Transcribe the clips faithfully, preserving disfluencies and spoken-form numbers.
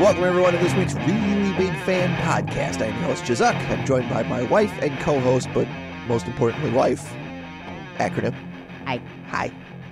Welcome, everyone, to this week's Really Big Fan Podcast. I'm your host, Jazuk. I'm joined by my wife and co-host, but most importantly, wife. Acronym. Hi. Hi.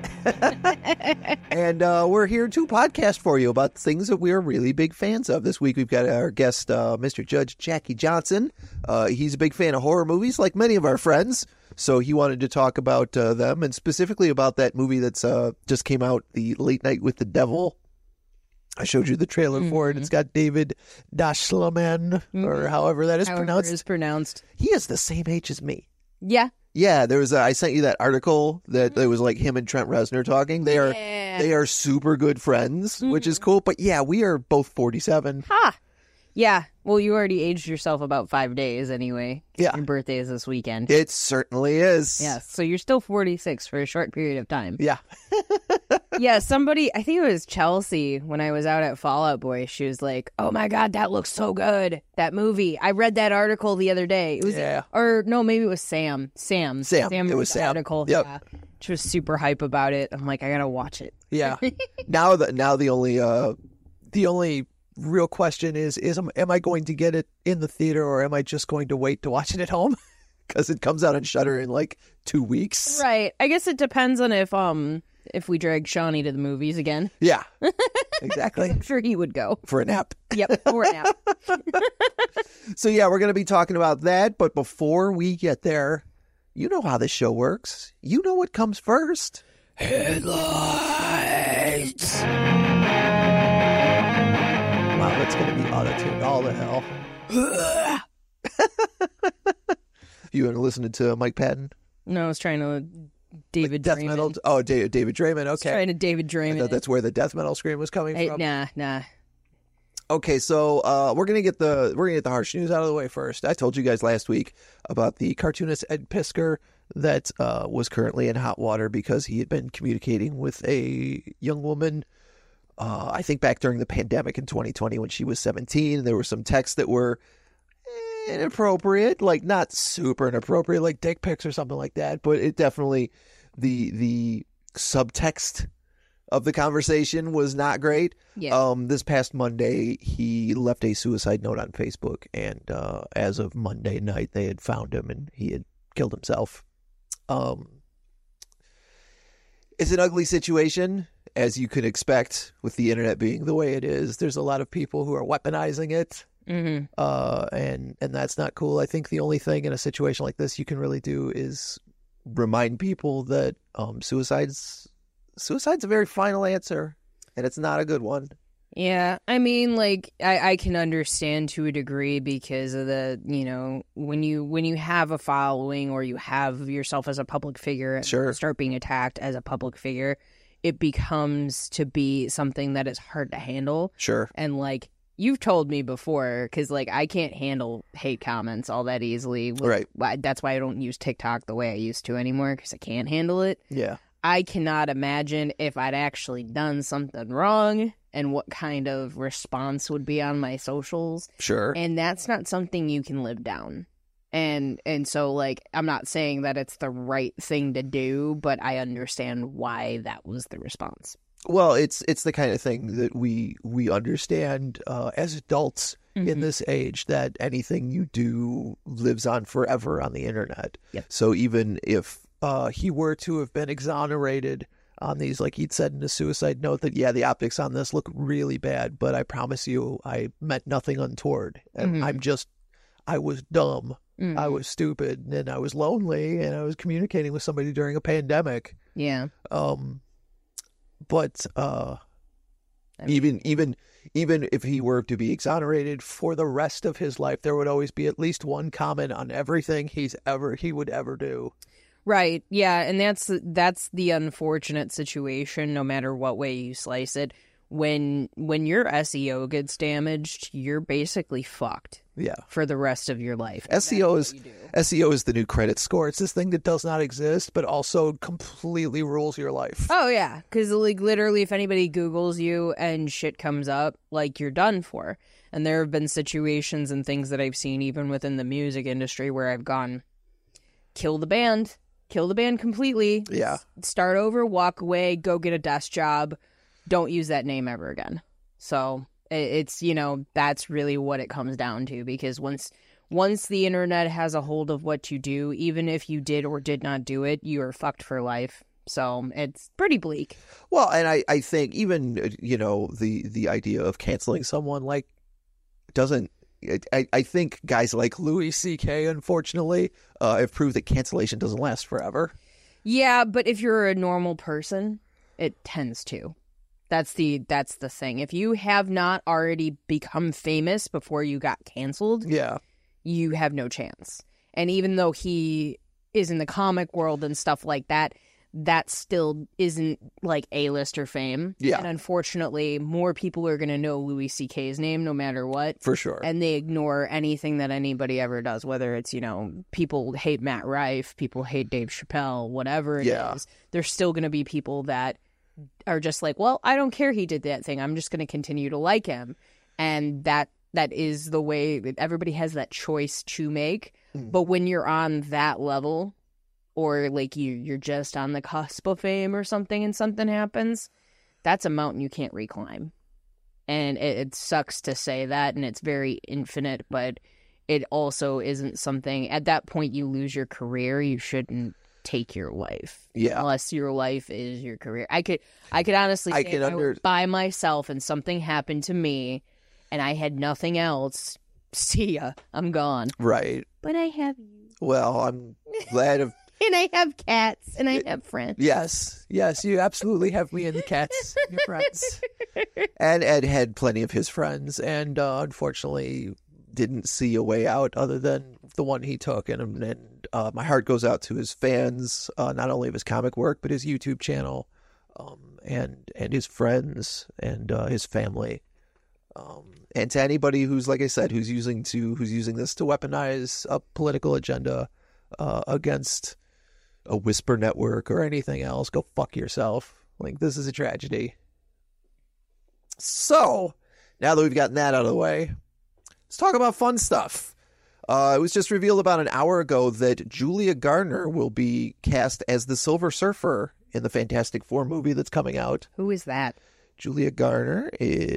And uh, we're here to podcast for you about things that we are really big fans of. This week, we've got our guest, uh, Mister Judge Jackie Johnson. Uh, he's a big fan of horror movies, like many of our friends. So he wanted to talk about uh, them, and specifically about that movie that's uh, just came out, The Late Night with the Devil. I showed you the trailer mm-hmm. for it. It's got David Dastmalchian, mm-hmm. or however that is however pronounced. It is pronounced. He is the same age as me. Yeah. Yeah, there was. A, I sent you that article that it was like him and Trent Reznor talking. They are yeah. they are super good friends, mm-hmm. which is cool. But yeah, we are both forty-seven. Ha! Yeah. Well, you already aged yourself about five days anyway. Yeah. Your birthday is this weekend. It certainly is. Yeah. So you're still forty-six for a short period of time. Yeah. Yeah. Somebody, I think it was Chelsea, when I was out at Fall Out Boy, she was like, "Oh my God, that looks so good. That movie. I read that article the other day." It was, yeah. Or no, maybe it was Sam. Sam. Sam. Sam it was the Sam. article. Yep. Yeah. She was super hype about it. I'm like, I gotta watch it. Yeah. now the now the only uh the only real question is is am, am I going to get it in the theater, or am I just going to wait to watch it at home? Because it comes out on Shudder in like two weeks. Right. I guess it depends on if um if we drag Shawnee to the movies again. Yeah. Exactly. I'm sure he would go. For a nap. Yep, for a nap. So yeah, we're going to be talking about that. But before we get there, you know how this show works. You know what comes first. Headlights. Wow, that's going to be auto-tuned all the hell. You want to listen to Mike Patton? No, I was trying to David like death Draymond. metal. Oh, David, David Draymond. Okay, trying to David Draymond. I thought that's where the death metal scream was coming I, from. Nah, nah. Okay, so uh, we're gonna get the we're gonna get the harsh news out of the way first. I told you guys last week about the cartoonist Ed Piskor that uh, was currently in hot water because he had been communicating with a young woman. Uh, I think back during the pandemic in twenty twenty when she was seventeen. There were some texts that were inappropriate, like not super inappropriate, like dick pics or something like that. But it definitely the the subtext of the conversation was not great. Yeah. Um, this past Monday, he left a suicide note on Facebook, and uh, as of Monday night, they had found him, and he had killed himself. Um, it's an ugly situation, as you could expect, with the internet being the way it is. There's a lot of people who are weaponizing it, mm-hmm. uh, and and that's not cool. I think the only thing in a situation like this you can really do is remind people that um, suicide's Suicide's a very final answer, and it's not a good one. Yeah, I mean, like, I, I can understand to a degree because of the, you know, when you when you have a following or you have yourself as a public figure and sure. start being attacked as a public figure, it becomes to be something that is hard to handle. Sure. And, like, you've told me before, because, like, I can't handle hate comments all that easily. Right. That's why I don't use TikTok the way I used to anymore, because I can't handle it. Yeah. I cannot imagine if I'd actually done something wrong and what kind of response would be on my socials. Sure. And that's not something you can live down. And and so, like, I'm not saying that it's the right thing to do, but I understand why that was the response. Well, it's it's the kind of thing that we we understand uh, as adults mm-hmm. in this age, that anything you do lives on forever on the internet. Yep. So even if Uh, he were to have been exonerated on these, like he'd said in his suicide note, that, yeah, the optics on this look really bad, but I promise you I meant nothing untoward. And mm-hmm. I'm just, I was dumb. Mm-hmm. I was stupid, and I was lonely, and I was communicating with somebody during a pandemic. Yeah. Um, but uh, I mean, even, even, even if he were to be exonerated for the rest of his life, there would always be at least one comment on everything he's ever, he would ever do. Right. Yeah, and that's that's the unfortunate situation, no matter what way you slice it. When when your S E O gets damaged, you're basically fucked. Yeah. For the rest of your life. S E O is S E O is the new credit score. It's this thing that does not exist, but also completely rules your life. Oh yeah, because like literally, if anybody Googles you and shit comes up, like you're done for. And there have been situations and things that I've seen even within the music industry where I've gone, kill the band. Kill the band completely. Yeah. Start over, walk away, go get a desk job. Don't use that name ever again. So It's, you know, that's really what it comes down to, because once once the internet has a hold of what you do, even if you did or did not do it, you are fucked for life. So it's pretty bleak. Well, and I, I think even, you know, the, the idea of canceling someone, like, doesn't, I, I think guys like Louis C K, unfortunately, uh, have proved that cancellation doesn't last forever. Yeah, but if you're a normal person, it tends to. That's the that's the thing. If you have not already become famous before you got canceled, yeah, you have no chance. And even though he is in the comic world and stuff like that, that still isn't like A-lister fame. Yeah. And unfortunately, more people are going to know Louis C K's name no matter what. For sure. And they ignore anything that anybody ever does, whether it's, you know, people hate Matt Rife, people hate Dave Chappelle, whatever it Yeah. is. There's still going to be people that are just like, well, I don't care he did that thing. I'm just going to continue to like him. And that that is the way that everybody has that choice to make. Mm. But when you're on that level, or like you, you're just on the cusp of fame or something and something happens, that's a mountain you can't reclimb. And it, it sucks to say that, and it's very infinite, but it also isn't something, at that point you lose your career, you shouldn't take your life. Yeah. Unless your life is your career. I could I could honestly I say can if I under- were by myself and something happened to me and I had nothing else, see ya, I'm gone. Right. But I have you. Well, I'm glad of... And I have cats, and I have friends. Yes. Yes, you absolutely have me and the cats, your friends. And Ed had plenty of his friends, and uh, unfortunately didn't see a way out other than the one he took. And, and uh, my heart goes out to his fans, uh, not only of his comic work, but his YouTube channel, um, and and his friends and uh, his family. Um, and to anybody who's, like I said, who's using to who's using this to weaponize a political agenda uh, against a whisper network or anything else, go fuck yourself. Like, this is a tragedy. So, now that we've gotten that out of the way, let's talk about fun stuff. Uh, it was just revealed about an hour ago that Julia Garner will be cast as the Silver Surfer in the Fantastic Four movie that's coming out. Who is that? Julia Garner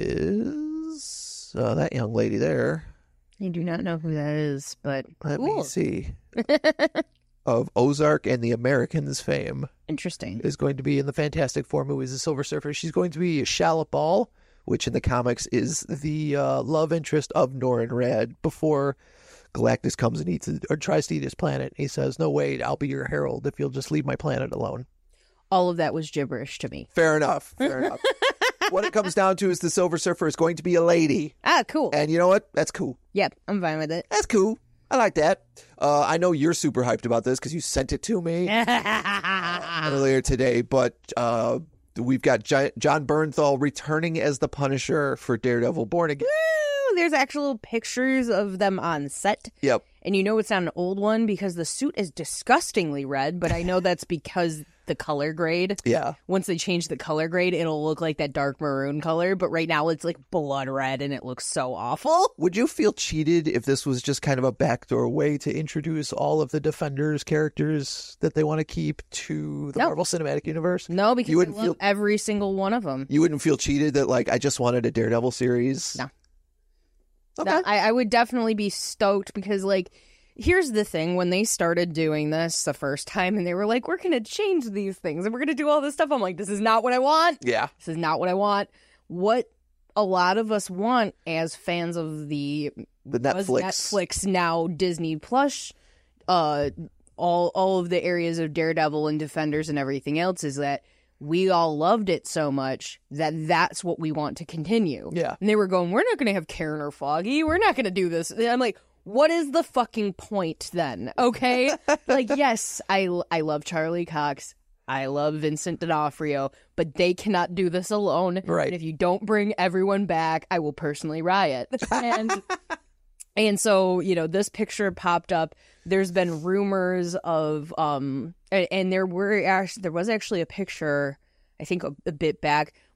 is uh, that young lady there. I do not know who that is, but Let cool. me see. Of Ozark and the Americans fame. Interesting. Is going to be in the Fantastic Four movies, the Silver Surfer. She's going to be Shallot Ball, which in the comics is the uh, love interest of Norrin Radd before Galactus comes and eats it, or tries to eat his planet. He says, "No, wait, I'll be your herald if you'll just leave my planet alone." All of that was gibberish to me. Fair enough. Fair enough. What it comes down to is the Silver Surfer is going to be a lady. Ah, cool. And you know what? That's cool. Yep, I'm fine with it. That's cool. I like that. Uh, I know you're super hyped about this because you sent it to me earlier today, but uh, we've got Gi- John Bernthal returning as the Punisher for Daredevil Born Again. Woo! There's actual pictures of them on set. Yep. And you know it's not an old one because the suit is disgustingly red, but I know that's because the color grade. Yeah. Once they change the color grade, it'll look like that dark maroon color, but right now it's like blood red and it looks so awful. Would you feel cheated if this was just kind of a backdoor way to introduce all of the Defenders characters that they want to keep to the No. Marvel Cinematic Universe? No, because You I wouldn't love feel- every single one of them. You wouldn't feel cheated that, like, I just wanted a Daredevil series? No. Okay. No, I, I would definitely be stoked because, like, here's the thing. When they started doing this the first time and they were like, we're going to change these things and we're going to do all this stuff, I'm like, this is not what I want. Yeah. This is not what I want. What a lot of us want as fans of the The was Netflix. Netflix now Disney Plus, uh, all all of the areas of Daredevil and Defenders and everything else is that we all loved it so much that that's what we want to continue. Yeah. And they were going, we're not going to have Karen or Foggy. We're not going to do this. And I'm like, what is the fucking point then? Okay. Like, yes, I, I love Charlie Cox. I love Vincent D'Onofrio, but they cannot do this alone. Right. And if you don't bring everyone back, I will personally riot. And and so, you know, this picture popped up. There's been rumors of um and, and there were actually there was actually a picture, I think a, a bit back,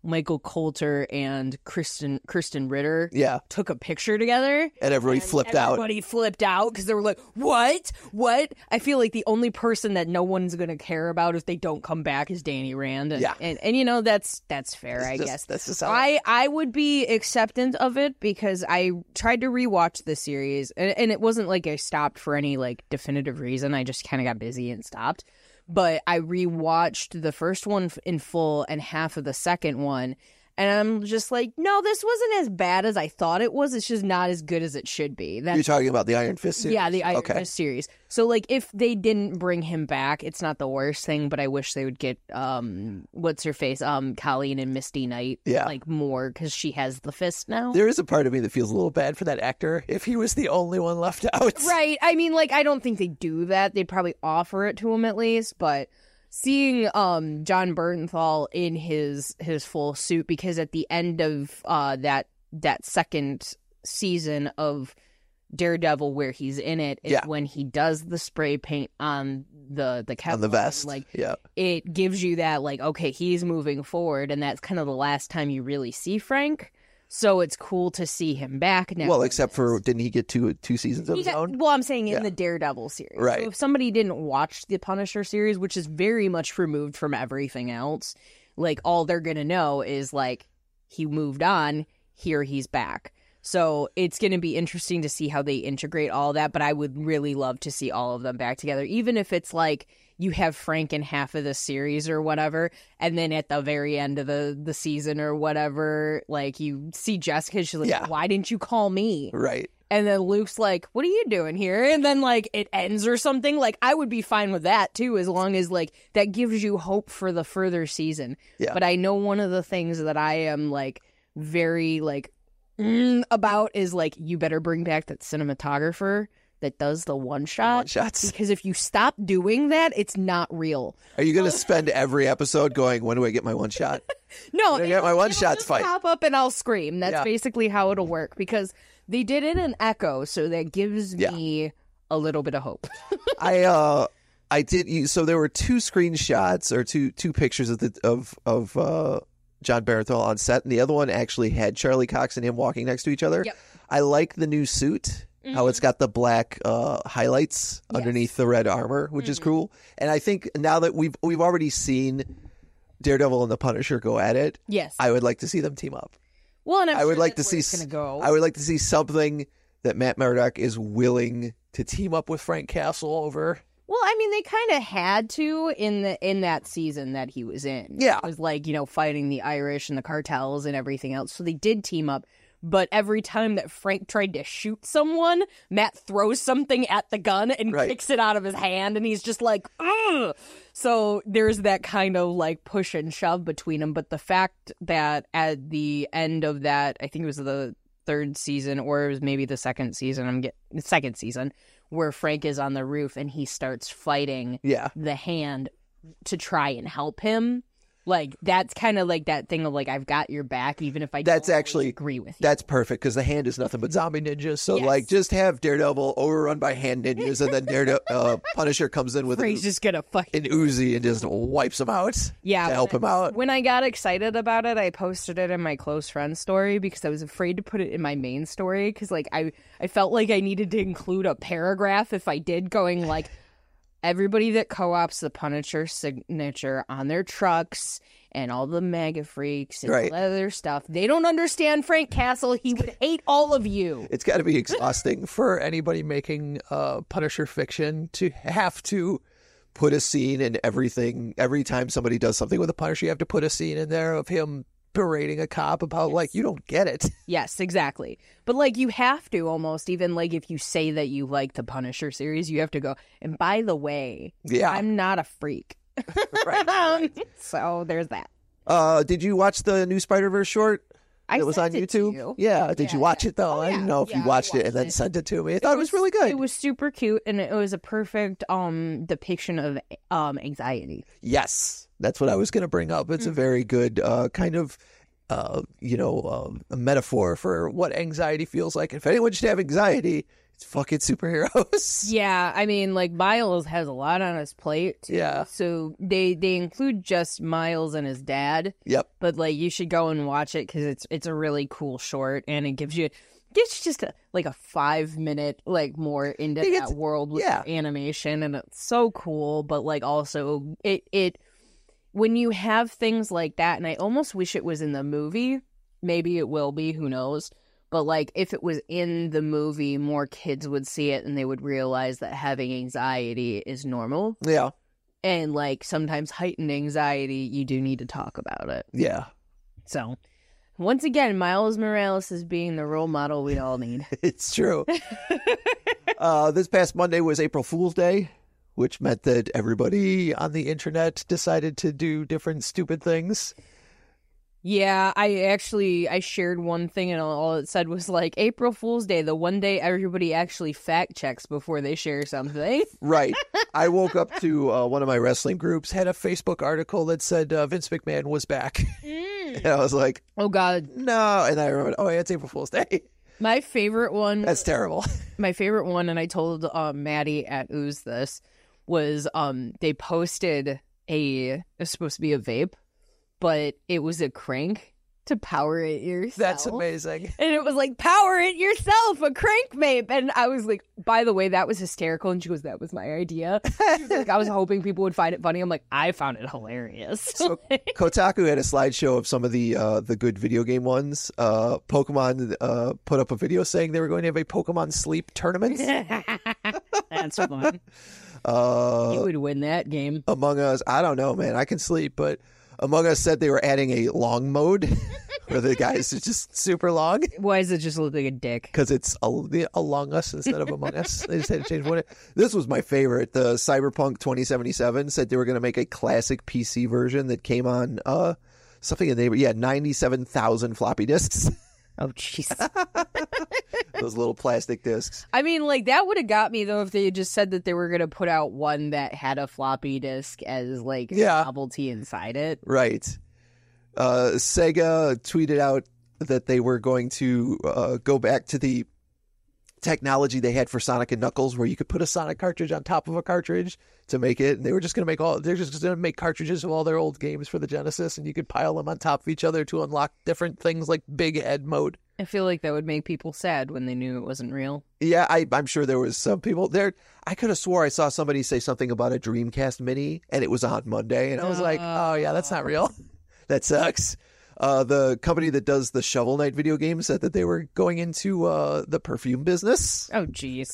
Michael Coulter and Kristen Kristen Ritter Yeah. took a picture together. And everybody and flipped out. Everybody flipped out because they were like, what? What? I feel like the only person that no one's going to care about if they don't come back is Danny Rand. And, Yeah. and, and you know, that's that's fair, I just- guess. that's just how- I, I would be acceptant of it because I tried to rewatch the series, and, and it wasn't like I stopped for any like definitive reason. I just kind of got busy and stopped. But I rewatched the first one f- in full and half of the second one. And I'm just like, no, this wasn't as bad as I thought it was. It's just not as good as it should be. That's, You're talking about the Iron Fist series? yeah, the Iron okay. Fist series. So, like, if they didn't bring him back, it's not the worst thing, but I wish they would get, um, what's her face? Um, Colleen and Misty Knight, Yeah. like, more, because she has the fist now. There is a part of me that feels a little bad for that actor if he was the only one left out. Right. I mean, like, I don't think they do that. They'd probably offer it to him at least, but seeing um John Bernthal in his his full suit, because at the end of uh that that second season of Daredevil where he's in it is Yeah. when he does the spray paint on the the On the Kevlar, vest. like yeah. it gives you that like, okay, he's moving forward, and that's kind of the last time you really see Frank. So it's cool to see him back now. Well, except for, didn't he get two two seasons of He his got- own? well, I'm saying in Yeah. the Daredevil series. Right. So if somebody didn't watch the Punisher series, which is very much removed from everything else, like all they're going to know is like he moved on, here he's back. So it's going to be interesting to see how they integrate all that, but I would really love to see all of them back together, even if it's like you have Frank in half of the series or whatever, and then at the very end of the, the season or whatever, like you see Jessica, she's like, Yeah. why didn't you call me? Right. And then Luke's like, what are you doing here? And then, like, it ends or something. Like, I would be fine with that, too, as long as, like, that gives you hope for the further season. Yeah. But I know one of the things that I am, like, very, like, mm, about is, like, you better bring back that cinematographer that does the one-shot. One-shots. Because if you stop doing that, it's not real. Are you going to spend every episode going, when do I get my one shot? No, When do I get my it'll- one it'll shots just fight? pop up and I'll scream. That's Yeah. basically how it'll work, because they did it in Echo, so that gives Yeah. me a little bit of hope. I uh I did you so there were two screenshots or two two pictures of the of of uh John Bernthal on set, and the other one actually had Charlie Cox and him walking next to each other. Yep. I like the new suit. How it's got the black uh, highlights Yes. underneath the red armor, which is cool. And I think now that we've we've already seen Daredevil and the Punisher go at it, Yes. I would like to see them team up. well, and I'm I would sure like to that's see where it's gonna go. I would like to see something that Matt Murdock is willing to team up with Frank Castle over. Well, I mean, they kind of had to in the in that season that he was in. Yeah. It was like, you know, fighting the Irish and the cartels and everything else. So they did team up. But every time that Frank tried to shoot someone, Matt throws something at the gun and Right. kicks it out of his hand, and he's just like, ugh. So there's that kind of like push and shove between them. But the fact that at the end of that, I think it was the third season, or it was maybe the second season, I'm getting the second season, where Frank is on the roof and he starts fighting Yeah. the hand to try and help him. Like, that's kind of like that thing of like, I've got your back, even if I That's don't always actually- agree with you. That's perfect because the hand is nothing but zombie ninjas. So Yes. like, just have Daredevil overrun by hand ninjas, and then Daredevil uh, Punisher comes in with an, Frank's just gonna fuck. an Uzi and just wipes him out. Yeah, to help him out. When I got excited about it, I posted it in my close friend story because I was afraid to put it in my main story because like I I felt like I needed to include a paragraph if I did, going like, everybody that co-ops the Punisher signature on their trucks and all the MAGA freaks and Right. all that other stuff, they don't understand Frank Castle. He would hate all of you. It's got to be exhausting for anybody making uh, Punisher fiction to have to put a scene in everything. Every time somebody does something with a Punisher, you have to put a scene in there of him berating a cop about like, you don't get it. Yes, exactly. But like, you have to almost, even like if you say that you like the Punisher series, you have to go, and by the way, Yeah. I'm not a freak. Right. So there's that. Uh, did you watch the new Spider-Verse short? I It was on sent it to YouTube. you. Yeah. Did Yeah, you watch yeah. it though? Oh, I didn't yeah. know if Yeah, you I watched it and watched then it. sent it to me. I thought it was, really good. It was super cute, and it was a perfect um depiction of um anxiety. Yes, that's what I was going to bring up. It's a very good uh, kind of, uh, you know, um, a metaphor for what anxiety feels like. If anyone should have anxiety, fucking superheroes. Yeah, I mean, like, Miles has a lot on his plate, too. Yeah. So they they include just Miles and his dad. Yep. But, like, you should go and watch it because it's it's a really cool short, and it gives you it's just a, like a five minute like more into It that gets- world with yeah. the animation, and it's so cool. But like also it it when you have things like that, and I almost wish it was in the movie. Maybe it will be, who knows? But like if it was in the movie, more kids would see it and they would realize that having anxiety is normal. Yeah. And like sometimes heightened anxiety, you do need to talk about it. Yeah. So once again, Miles Morales is being the role model we all need. It's true. uh, this past Monday was April Fool's Day, which meant that everybody on the internet decided to do different stupid things. Yeah, I actually, I shared one thing and all it said was like, April Fool's Day, the one day everybody actually fact checks before they share something. Right. I woke up to uh, one of my wrestling groups, had a Facebook article that said uh, Vince McMahon was back. And I was like, Oh, God. no. And I remembered, oh, yeah, it's April Fool's Day. My favorite one, That's terrible. my favorite one, and I told uh, Maddie at Ooze this, was um they posted a, it was supposed to be a vape, but it was a crank to power it yourself. That's amazing. And it was like, power it yourself, a crank vape. And I was like, by the way, that was hysterical. And she goes, that was my idea. She was like, I was hoping people would find it funny. I'm like, I found it hilarious. So Kotaku had a slideshow of some of the uh, the good video game ones. Uh, Pokemon uh, put up a video saying they were going to have a Pokemon sleep tournament. That's fun. Uh, You would win that game. Among Us, I don't know, man. I can sleep, but Among Us said they were adding a long mode where the guys are just super long Why does it just look like a dick? because it's a, Along Us instead of Among Us. They just had to change one. This was my favorite. The Cyberpunk twenty seventy-seven said they were going to make a classic P C version that came on uh, something in the neighborhood. Yeah, ninety-seven thousand floppy disks. Oh, jeez. Those little plastic disks. I mean, like, that would have got me, though, if they had just said that they were going to put out one that had a floppy disk as, like, Yeah. novelty inside it. Right. Uh, Sega tweeted out that they were going to uh, go back to the technology they had for Sonic and Knuckles, where you could put a Sonic cartridge on top of a cartridge to make it. And they were just going to make all, they're just going to make cartridges of all their old games for the Genesis, and you could pile them on top of each other to unlock different things like Big Head mode. I feel like that would make people sad when they knew it wasn't real. Yeah, I, I'm sure there was some people there. I could have swore I saw somebody say something about a Dreamcast Mini, and it was on Monday, and I was like, oh yeah, that's not real. That sucks. Uh, the company that does the Shovel Knight video game said that they were going into uh, the perfume business. Oh, jeez.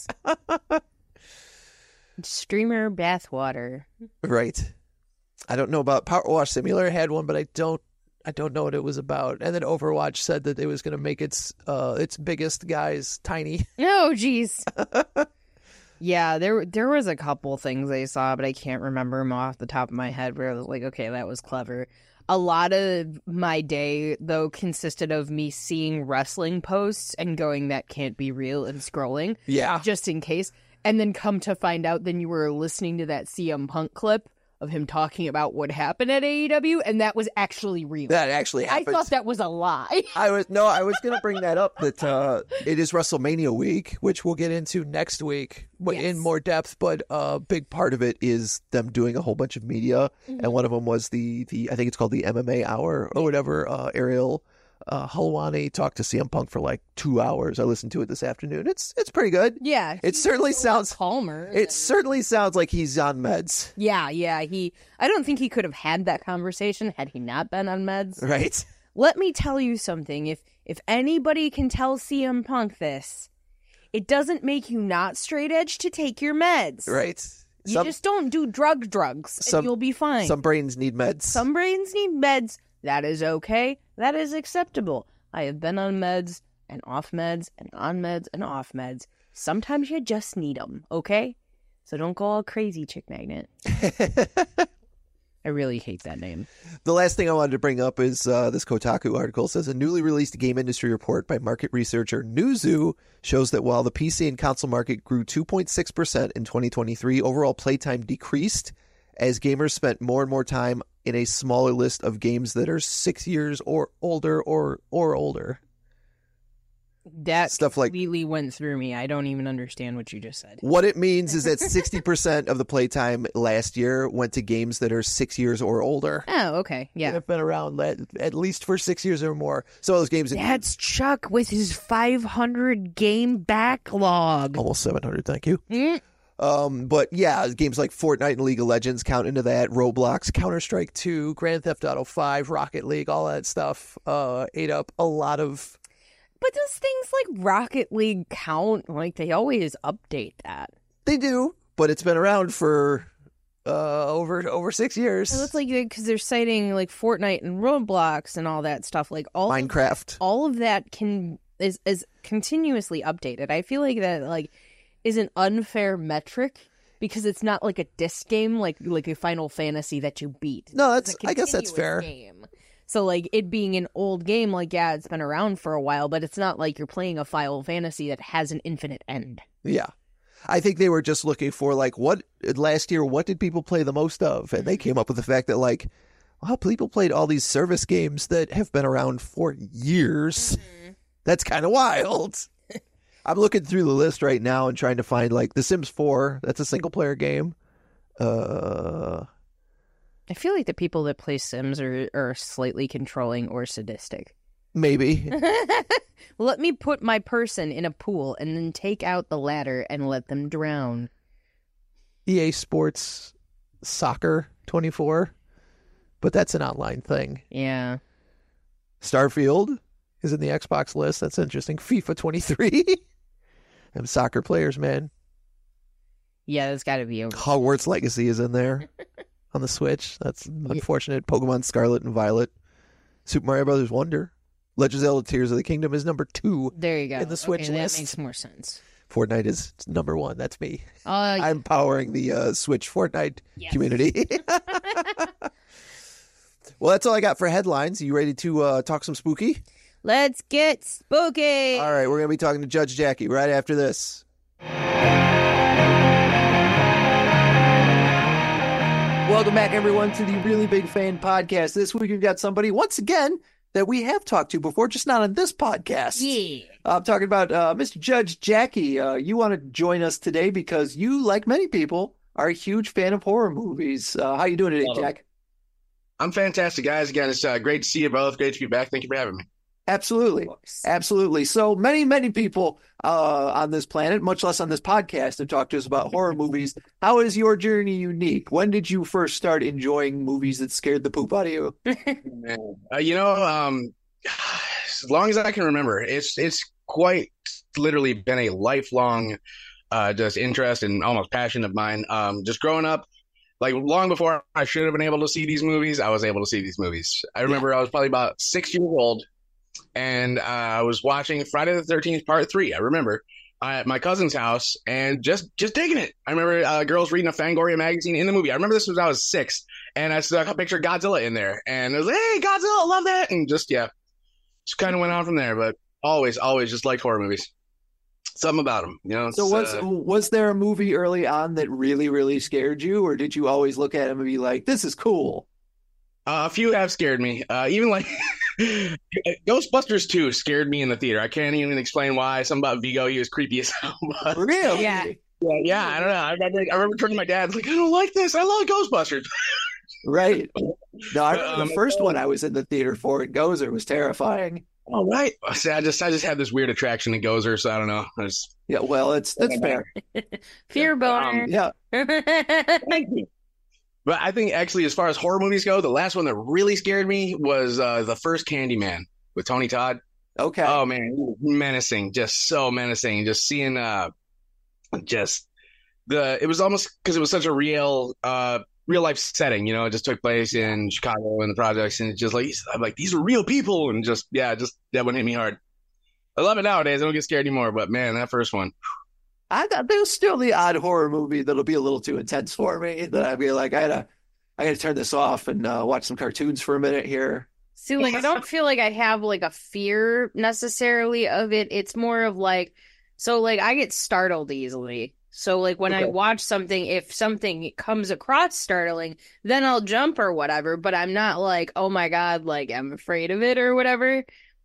Streamer bathwater. Right. I don't know about Power Wash Simulator had one, but I don't. I don't know what it was about. And then Overwatch said that it was going to make its uh, its biggest guys tiny. Oh, jeez. Yeah, there there was a couple things I saw, but I can't remember them off the top of my head where I was like, okay, that was clever. A lot of my day, though, consisted of me seeing wrestling posts and going, that can't be real, and scrolling, Yeah. just in case. And then come to find out, then you were listening to that C M Punk clip of him talking about what happened at A E W, and that was actually real. That actually I happened. thought that was a lie. I was no, I was going to bring that up. That uh, it is WrestleMania week, which we'll get into next week w- Yes. in more depth. But a big part of it is them doing a whole bunch of media, and one of them was the the I think it's called the M M A Hour or whatever. Uh, Ariel uh, Helwani talked to C M Punk for like two hours. I listened to it this afternoon. It's it's pretty good. Yeah. It certainly sounds. calmer. It certainly sounds like he's on meds, Yeah, yeah. He. I don't think he could have had that conversation had he not been on meds. right? Let me tell you something. If if anybody can tell C M Punk this, it doesn't make you not straight edge to take your meds. Right. You Some just don't do drug drugs, some- and you'll be fine. some brains need meds. Some brains need meds. That is okay. That is acceptable. I have been on meds and off meds and on meds and off meds. Sometimes you just need them, okay? So don't go all crazy, Chick Magnet. I really hate that name. The last thing I wanted to bring up is uh, this Kotaku article says a newly released game industry report by market researcher Newzoo shows that while the P C and console market grew two point six percent in twenty twenty-three, overall playtime decreased as gamers spent more and more time in a smaller list of games that are six years or older or or older. That stuff like completely went through me. I don't even understand what you just said. what it means is that sixty percent of the playtime last year went to games that are six years or older. Oh, okay. Yeah. Have been around at, at least for six years or more. So those games, That's Chuck with his five hundred game backlog. almost seven hundred. Thank you. Mm. Um, but yeah, games like Fortnite and League of Legends count into that. Roblox, Counter Strike two, Grand Theft Auto five, Rocket League, all that stuff uh, ate up a lot of. But does things like Rocket League count? Like, they always update that. They do, but it's been around for uh, over over six years. It looks like because they're citing like Fortnite and Roblox and all that stuff. Like all Minecraft, of, all of that can is is continuously updated. I feel like that like is an unfair metric because it's not like a disc game, like like a Final Fantasy that you beat. No, It's that's a I guess that's continuous fair. Game. So, like, it being an old game, like, yeah, it's been around for a while, but it's not like you're playing a Final Fantasy that has an infinite end. Yeah. I think they were just looking for, like, what, last year, what did people play the most of? And they came up with the fact that, like, wow, people played all these service games that have been around for years. Mm-hmm. That's kind of wild. I'm looking through the list right now and trying to find, like, The Sims four. That's a single-player game. Uh... I feel like the people that play Sims are, are slightly controlling or sadistic. Maybe. Let me put my person in a pool and then take out the ladder and let them drown. E A Sports Soccer twenty-four. But that's an online thing. Yeah. Starfield is in the Xbox list. That's interesting. FIFA twenty-three. Them soccer players, man. Yeah, that's got to be over. Hogwarts Legacy is in there. On the Switch. That's unfortunate. Pokemon Scarlet and Violet. Super Mario Brothers Wonder. Legend of Zelda Tears of the Kingdom is number two. There you go. In the Switch okay, list. That makes more sense. Fortnite is number one. That's me. Uh, I'm powering the uh, Switch Fortnite yes. community. Well, that's all I got for headlines. Are you ready to uh, talk some spooky? Let's get spooky. All right, we're going to be talking to Judge Jackie right after this. Welcome back, everyone, to the Really Big Fan Podcast. This week we've got somebody, once again, that we have talked to before, just not on this podcast. Yeah. Uh, I'm talking about uh, Mister Judge Jackie. Uh, you want to join us today because you, like many people, are a huge fan of horror movies. Uh, how you doing today, Hello. Jack? I'm fantastic, guys. Again, it's uh, great to see you both. Great to be back. Thank you for having me. Absolutely. Absolutely. So many, many people uh, on this planet, much less on this podcast, have talked to us about horror movies. How is your journey unique? When did you first start enjoying movies that scared the poop out of you? uh, you know, um, as long as I can remember, it's it's quite literally been a lifelong uh, just interest and almost passion of mine. Um, just growing up, like long before I should have been able to see these movies, I was able to see these movies. I remember yeah. I was probably about six years old. And uh, I was watching Friday the thirteenth Part three, I remember, uh, at my cousin's house and just just digging it. I remember uh, girls reading a Fangoria magazine in the movie. I remember this was when I was six, and I saw a picture of Godzilla in there. And it was like, hey, Godzilla, love that. And just, yeah, just kind of went on from there. But always, always just liked horror movies. Something about them, you know. So was uh, was there a movie early on that really, really scared you? Or did you always look at them and be like, this is cool? Uh, a few have scared me. Uh, even like... Ghostbusters two scared me in the theater. I can't even explain why. Something about Vigo, he was creepy as hell. Really? Yeah. yeah. Yeah, I don't know. I remember, I remember turning to my dad, like, I don't like this. I love Ghostbusters. Right. No, I remember um, the first one I was in the theater for at Gozer was terrifying. Oh, right. See, I just I just have this weird attraction to Gozer, so I don't know. I just... Yeah, well, it's that's fair. Fear boner. Um, yeah. Thank you. But I think actually, as far as horror movies go, the last one that really scared me was uh, the first Candyman with Tony Todd. Okay. Oh man, menacing, just so menacing. Just seeing, uh, just the it was almost because it was such a real, uh, real life setting. You know, it just took place in Chicago and the projects, and it's just like I'm like these are real people, and just yeah, just that one hit me hard. I love it nowadays. I don't get scared anymore, but man, that first one. I thought there was still the odd horror movie that'll be a little too intense for me. That I'd be like, I gotta, I gotta turn this off and uh, watch some cartoons for a minute here. See, like, I don't feel like I have, like, a fear necessarily of it. It's more of, like, so, like, I get startled easily. So, like, when okay. I watch something, if something comes across startling, then I'll jump or whatever. But I'm not like, oh, my God, like, I'm afraid of it or whatever.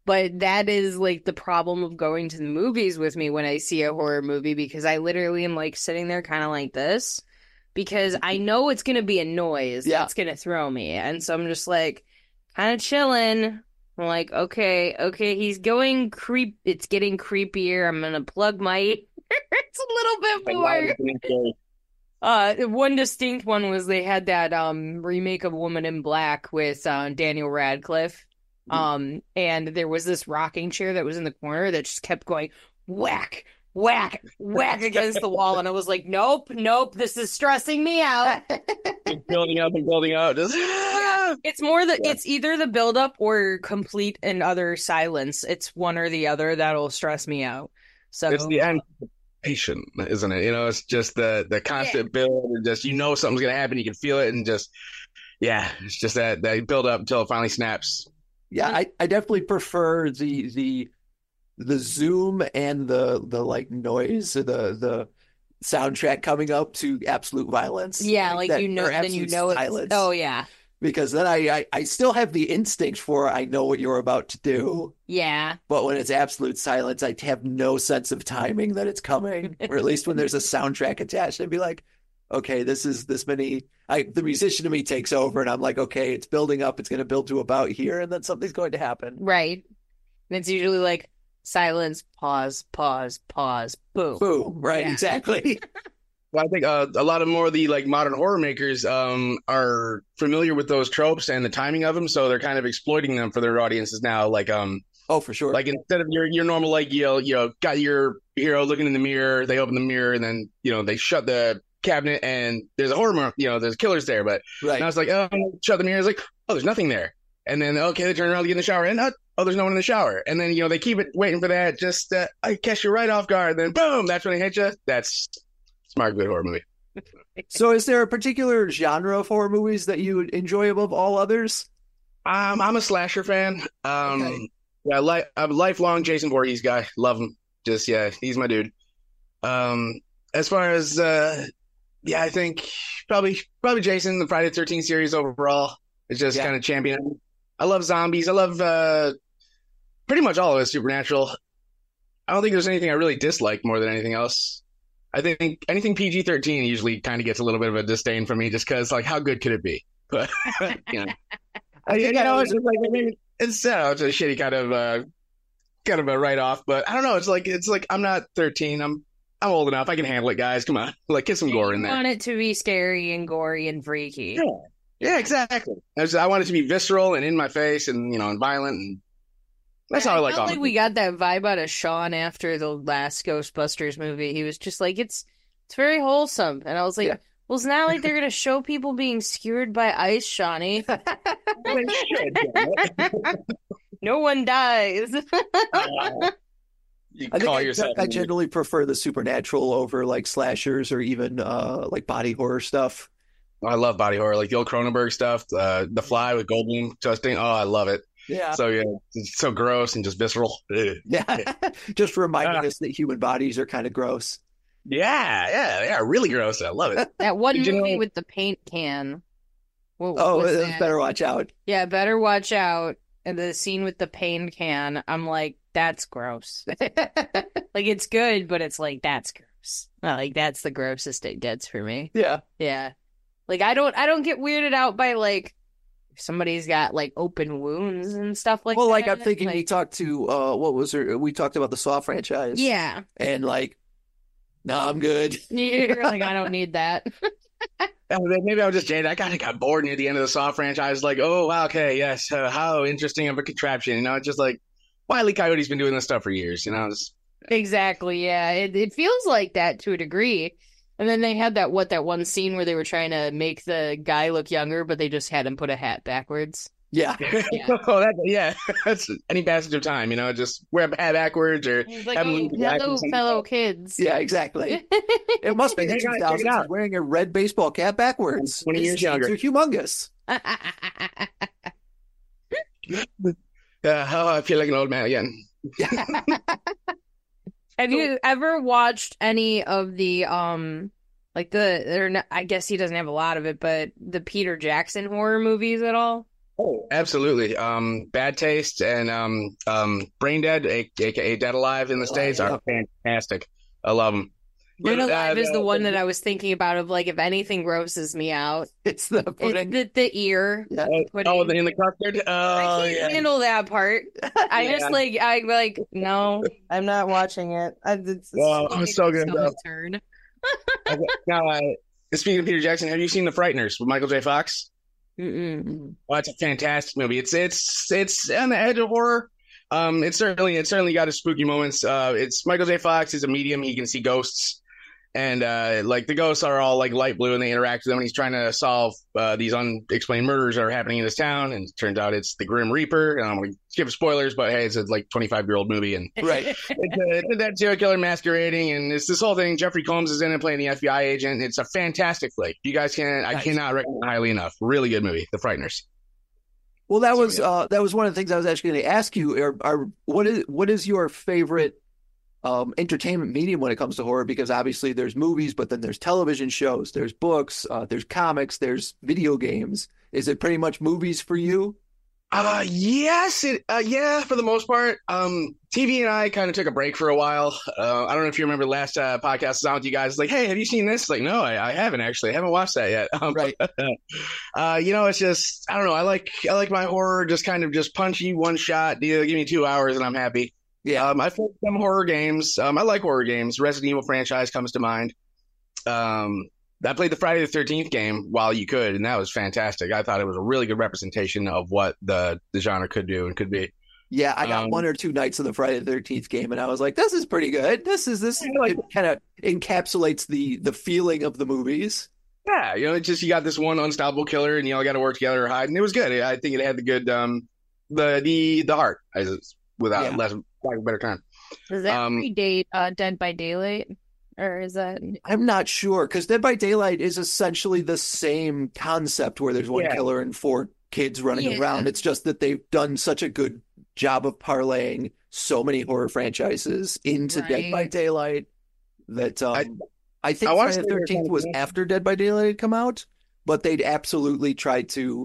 But that is like the problem of going to the movies with me when I see a horror movie, because I literally am like sitting there kind of like this because I know it's going to be a noise Yeah. that's going to throw me. And so I'm just like kind of chilling. I'm like, okay, okay, he's going creep. It's getting creepier. I'm going to plug my it's a little bit more. Uh, one distinct one was they had that um remake of Woman in Black with uh, Daniel Radcliffe. Um, and there was this rocking chair that was in the corner that just kept going whack, whack, whack against the wall, and I was like, nope, nope, this is stressing me out. It's building up and building up. Just It's more that Yeah. it's either the buildup or complete and utter silence. It's one or the other that'll stress me out. So it's the anticipation, isn't it? You know, it's just the the constant build, and just you know something's gonna happen. You can feel it, and just yeah, it's just that that build up until it finally snaps. Yeah, I, I definitely prefer the the the zoom and the the like noise, the the soundtrack coming up to absolute violence. yeah, like that- you know, or then you absolute know it's silence. oh yeah, Because then I, I I still have the instinct for I know what you're about to do, yeah. but when it's absolute silence, I have no sense of timing that it's coming, or at least when there's a soundtrack attached, I'd be like, okay, this is this many. I the musician in me takes over, and I'm like, okay, it's building up, it's going to build to about here, and then something's going to happen. Right. And it's usually like silence, pause, pause, pause, boom. Boom, right? Yeah. Exactly. Well, I think uh, a lot of more of the like modern horror makers um, are familiar with those tropes and the timing of them, so they're kind of exploiting them for their audiences now. Like, um, Oh, for sure. like instead of your your normal like you know you know got your hero looking in the mirror, they open the mirror and then you know they shut the cabinet and there's a horror mark, you know there's killers there, but right. now it's like oh shut the mirror, it's like oh there's nothing there, and then okay they turn around to get in the shower and oh, oh there's no one in the shower, and then you know they keep it waiting for that, just uh, I catch you right off guard, then boom that's when they hit you. That's smart good horror movie. So, is there a particular genre of horror movies that you enjoy above all others? Um, I'm a slasher fan. Um, Okay. yeah, li- I'm a lifelong Jason Voorhees guy. Love him. Just yeah, he's my dude. Um, as far as uh, yeah, I think probably probably Jason, the Friday the thirteenth series overall is just Yeah. kind of champion. I love zombies. I love uh, pretty much all of it. Supernatural. I don't think there's anything I really dislike more than anything else. I think anything P G thirteen usually kind of gets a little bit of a disdain from me, just because like how good could it be? But you know. I, you know, it's just like maybe it's, uh, it's a shitty kind of uh, kind of a write off, but I don't know. It's like it's like I'm not thirteen. I'm I'm old enough. I can handle it, guys. Come on, like get some gore in You there. want it to be scary and gory and freaky. Yeah, yeah, exactly. I, just, I want it to be visceral and in my face, and you know, and violent, and that's how I like felt all. like we got that vibe out of Sean after the last Ghostbusters movie. He was just like, it's it's very wholesome, and I was like, Yeah. well, it's not like they're gonna show people being skewered by ice, Shawnee. No one dies. you I think call I, yourself. I generally prefer the supernatural over like slashers or even uh like body horror stuff. I love body horror, like the old Cronenberg stuff, uh, The Fly with Goldblum, Justin. Oh, I love it. Yeah. So yeah, it's so gross and just visceral. Ugh. Yeah. Just reminding Ah. us that human bodies are kind of gross. Yeah, yeah, yeah, really gross. I love it. That one Did you movie know- with the paint can. What Oh, was uh, that? better watch out. Yeah, better watch out. And the scene with the paint can, I'm like, that's gross. Like, it's good, but it's like, that's gross. Not like, that's the grossest it gets for me. Yeah. Yeah. Like, I don't, I don't get weirded out by, like, if somebody's got, like, open wounds and stuff like Well, that. like I'm thinking we Like, talked to uh what was her we talked about the Saw franchise. yeah. And like, no, I'm good. You're like, I don't need that. Yeah, maybe I was just jaded. I kind of got bored near the end of the Saw franchise. Like, oh, wow, okay, yes, uh, how interesting of a contraption. You know, it's just like Wile E. Coyote's been doing this stuff for years. You know, it's, Exactly, yeah. It it feels like that to a degree. And then they had that what that one scene where they were trying to make the guy look younger, but they just had him put a hat backwards. Yeah. Yeah. oh, that, yeah, that's any passage of time. You know, just wear a hat backwards or He's like, have him oh, leave the jacket hello, or something. fellow kids. Yeah, exactly. It must be the Check it out, two check it thousands. out. He's wearing a red baseball cap backwards. twenty His years jeans younger. are humongous. Uh, oh, I feel like an old man again. Have you ever watched any of the um like the they're not, I guess he doesn't have a lot of it, but the Peter Jackson horror movies at all? Oh, absolutely. Um, Bad Taste and um, um, Brain Dead, a- aka Dead Alive in the Oh, States, yeah. are fantastic. I love them. Brain Yeah, Alive uh, is the one that the- I was thinking about of like if anything grosses me out. It's the It's pudding. the, the ear. Yeah. oh, Pudding. oh, in the custard. I Oh, can't yeah. handle that part. I Yeah. just like I like no, I'm not watching it. I, it's, Oh, it's it's so good, stomach though. turn. Okay. Now, uh, speaking of Peter Jackson, have you seen The Frighteners with Michael J. Fox? Mm-mm. Oh, it's a fantastic movie. It's it's it's on the edge of horror. Um, it's certainly it's certainly got its spooky moments. Uh, it's Michael J. Fox is a medium. He can see ghosts, and uh, like the ghosts are all like light blue, and they interact with them. And he's trying to solve uh, these unexplained murders that are happening in this town. And it turns out it's the Grim Reaper. And I'm going to skip spoilers, but hey, it's a like twenty-five year old movie, and Right. it's a, it's a dead serial killer masquerading, and it's this whole thing. Jeffrey Combs is in it playing the F B I agent. It's a fantastic flick. You guys can I Nice. cannot recommend it highly enough. Really good movie, The Frighteners. Well, that So, was yeah. uh, that was one of the things I was actually going to ask you. Are, are what is what is your favorite um, entertainment medium when it comes to horror? Because obviously there's movies, but then there's television shows, there's books, uh, there's comics, there's video games. Is it pretty much movies for you? Uh, yes, it, uh, yeah, for the most part. Um, T V and I kind of took a break for a while. Uh, I don't know if you remember the last uh, podcast I was on with you guys. Like, hey, have you seen this? Like, no, I, I haven't actually. I haven't watched that yet. Um, Right. uh, you know, it's just I don't know. I like I like my horror just kind of just punchy, one shot. You know, give me two hours and I'm happy. Yeah. Um, I've played some horror games. Um, I like horror games. Resident Evil franchise comes to mind. Um, I played the Friday the thirteenth game while you could, and that was fantastic. I thought it was a really good representation of what the, the genre could do and could be. Yeah, I got Um, one or two nights of the Friday the thirteenth game, and I was like, "This is pretty good. This is this I like it kind of encapsulates the the feeling of the movies." Yeah, you know, it's just you got this one unstoppable killer, and you all got to work together or hide, and it was good. I think it had the good, um, the the the heart, as without Yeah. less lack of a better term. Does that Um, predate uh, Dead by Daylight, or is that? I'm not sure because Dead by Daylight is essentially the same concept where there's one Yeah. killer and four kids running Yeah. around. It's just that they've done such a good job of parlaying so many horror franchises into Dead by Right. Daylight that um, I, I- think I wanna Friday the say they're thirteenth kind of was connected. after Dead by Daylight had come out, but they'd absolutely tried to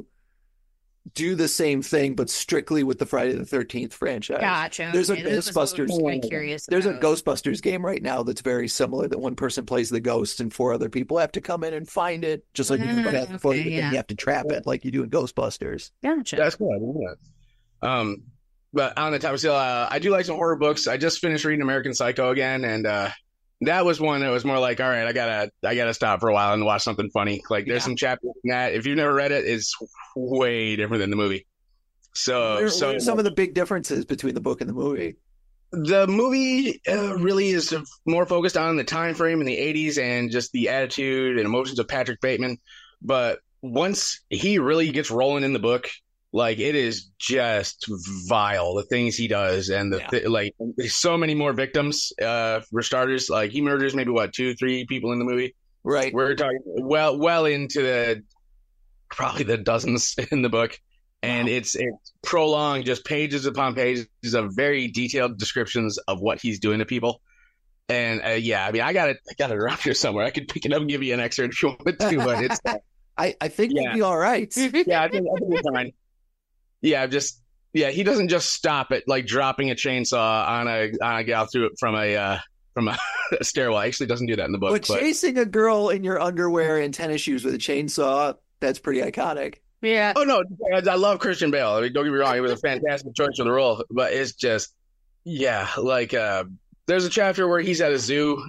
do the same thing, but strictly with the Friday the thirteenth franchise. Gotcha. There's a okay, that was what I was Ghostbusters- kinda curious There's a about. Ghostbusters game right now that's very similar that one person plays the ghost and four other people have to come in and find it, just like you do Ah, Fast and Furious, okay, but then yeah. you have to trap it like you do in Ghostbusters. Gotcha. That's cool. I didn't know that. Um, but on the topic still, uh, I do like some horror books. I just finished reading American Psycho again, and uh, that was one that was more like, all right, I gotta, I gotta stop for a while and watch something funny. Like, there's Yeah. some chapters in that if you've never read it, it's way different than the movie. So, What are- so what are some of the big differences between the book and the movie? the movie uh, really is more focused on the time frame in the eighties and just the attitude and emotions of Patrick Bateman. But once he really gets rolling in the book, like it is just vile the things he does, and the Yeah. th- like there's so many more victims. Uh, for starters, like he murders maybe what two, three people in the movie. Right. We're talking well, well into the probably the dozens in the book, and Wow. it's it's prolonged, just pages upon pages of very detailed descriptions of what he's doing to people. And uh, yeah, I mean, I got it, I got it around here somewhere. I could pick it up and give you an excerpt if you wanted to, but it's I, I think Yeah. it'd be all right. yeah, I think, I think it's fine. Yeah, just yeah, he doesn't just stop at like dropping a chainsaw on a on a gal through it from a uh, from a, a stairwell. He actually doesn't do that in the book, But but chasing a girl in your underwear and tennis shoes with a chainsaw, that's pretty iconic. Yeah. oh no, I love Christian Bale. I mean, don't get me wrong, he was a fantastic choice for the role, but it's just, yeah, like uh, there's a chapter where he's at a zoo